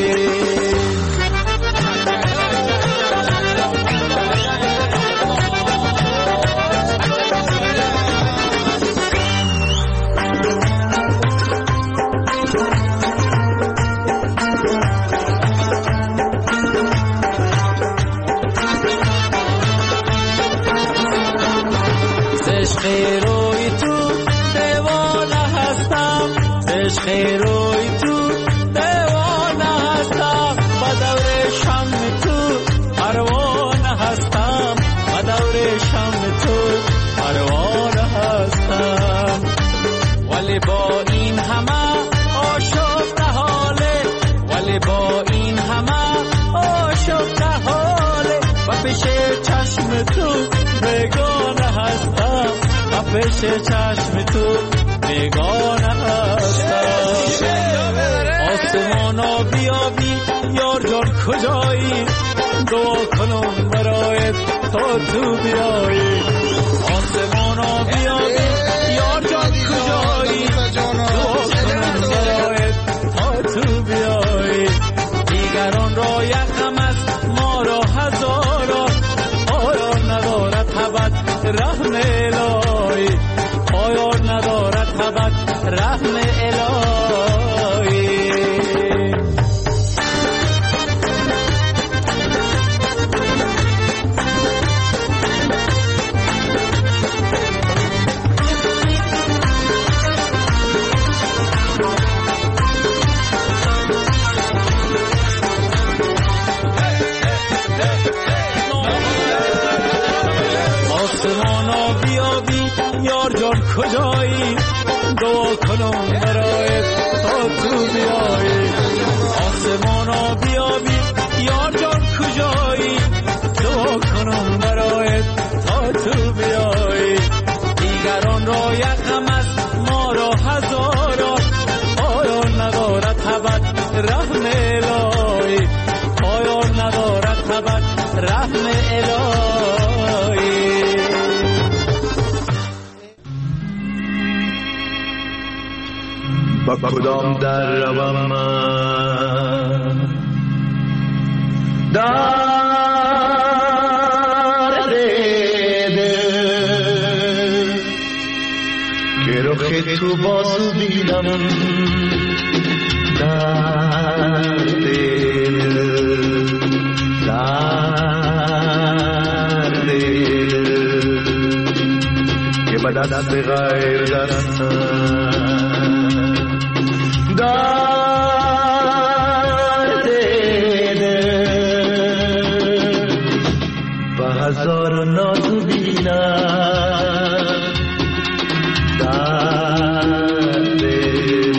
روی تو دیوانه هستم، عشق روی تو دیوانه هستم. با دور شم تو پروانه هستم، با دور شم تو پروانه هستم. ولی با این همه آشفته حاله، ولی با این همه آشفته حاله. و پیش چشم تو بیگانه هستم، پیش چشم تو بیگانه هستم. آسمانا بیابی یار جان کجایی، دعا کنم برایت تا تو بیایی. آسمانا بیابی یار جان کجایی، دعا کنم برایت تا تو بیایی. دیگران را یکم از ما را هزاران، پایان ندارد ابد رحم الهی، پایان ندارد ابد رحم الهی. آسمانا بیابی یار جان کجایی، دعا کنم برایت تا تو بیایی. آسمانا بیابی یار جان کجایی، دعا کنم برایت تا تو بیایی. دیگران را یکم از با کدام در روم من درد دل که رخ تو باز بینم درد که به دست غیر دستم درد دل به هزار ناز بینم درد دل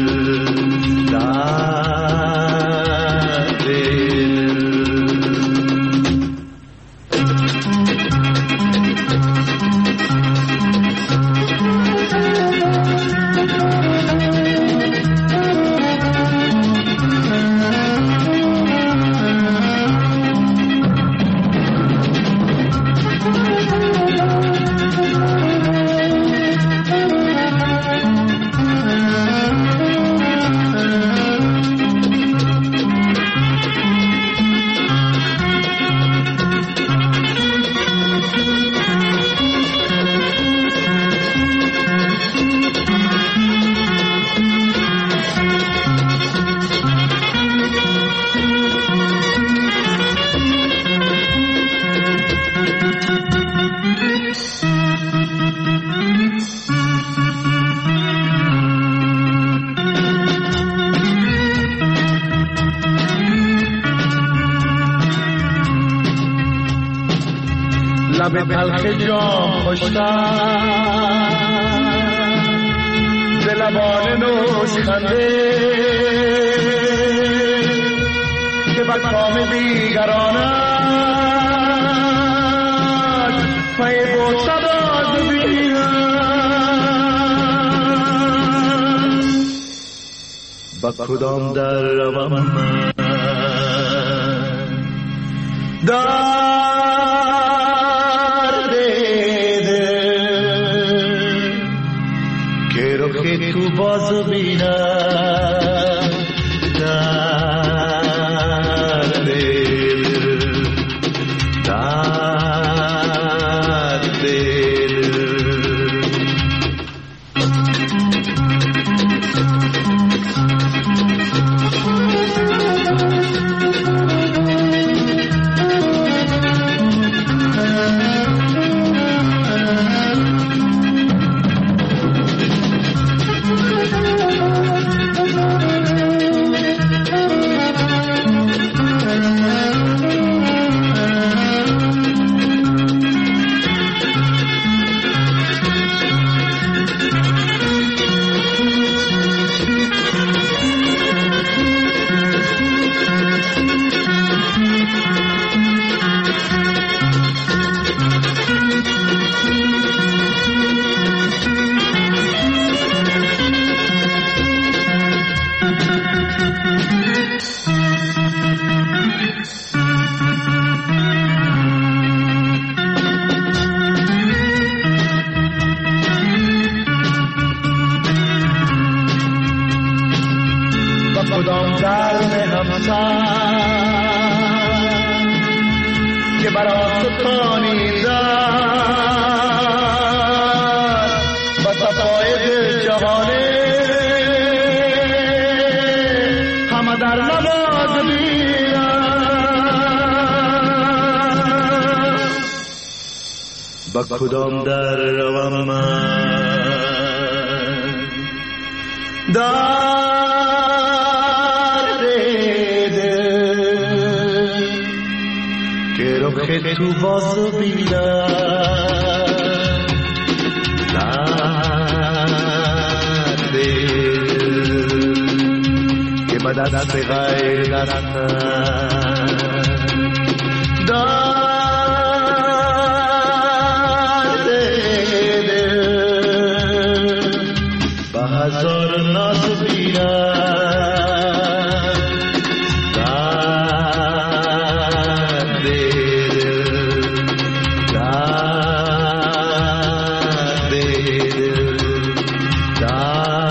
لب تلخ جام خوشتر ز لبان نوش خنده که بر کام دیگرانت پی بود صداز بینم با کدام در روم من تو باز بینم درد کدام درد همسر که برات تانیدن و صفای دل جهانه همه در نماز بینم با کدام در روم من که تو باز بینم درد که به دست غیر دستم درد به هزار ناز بینم da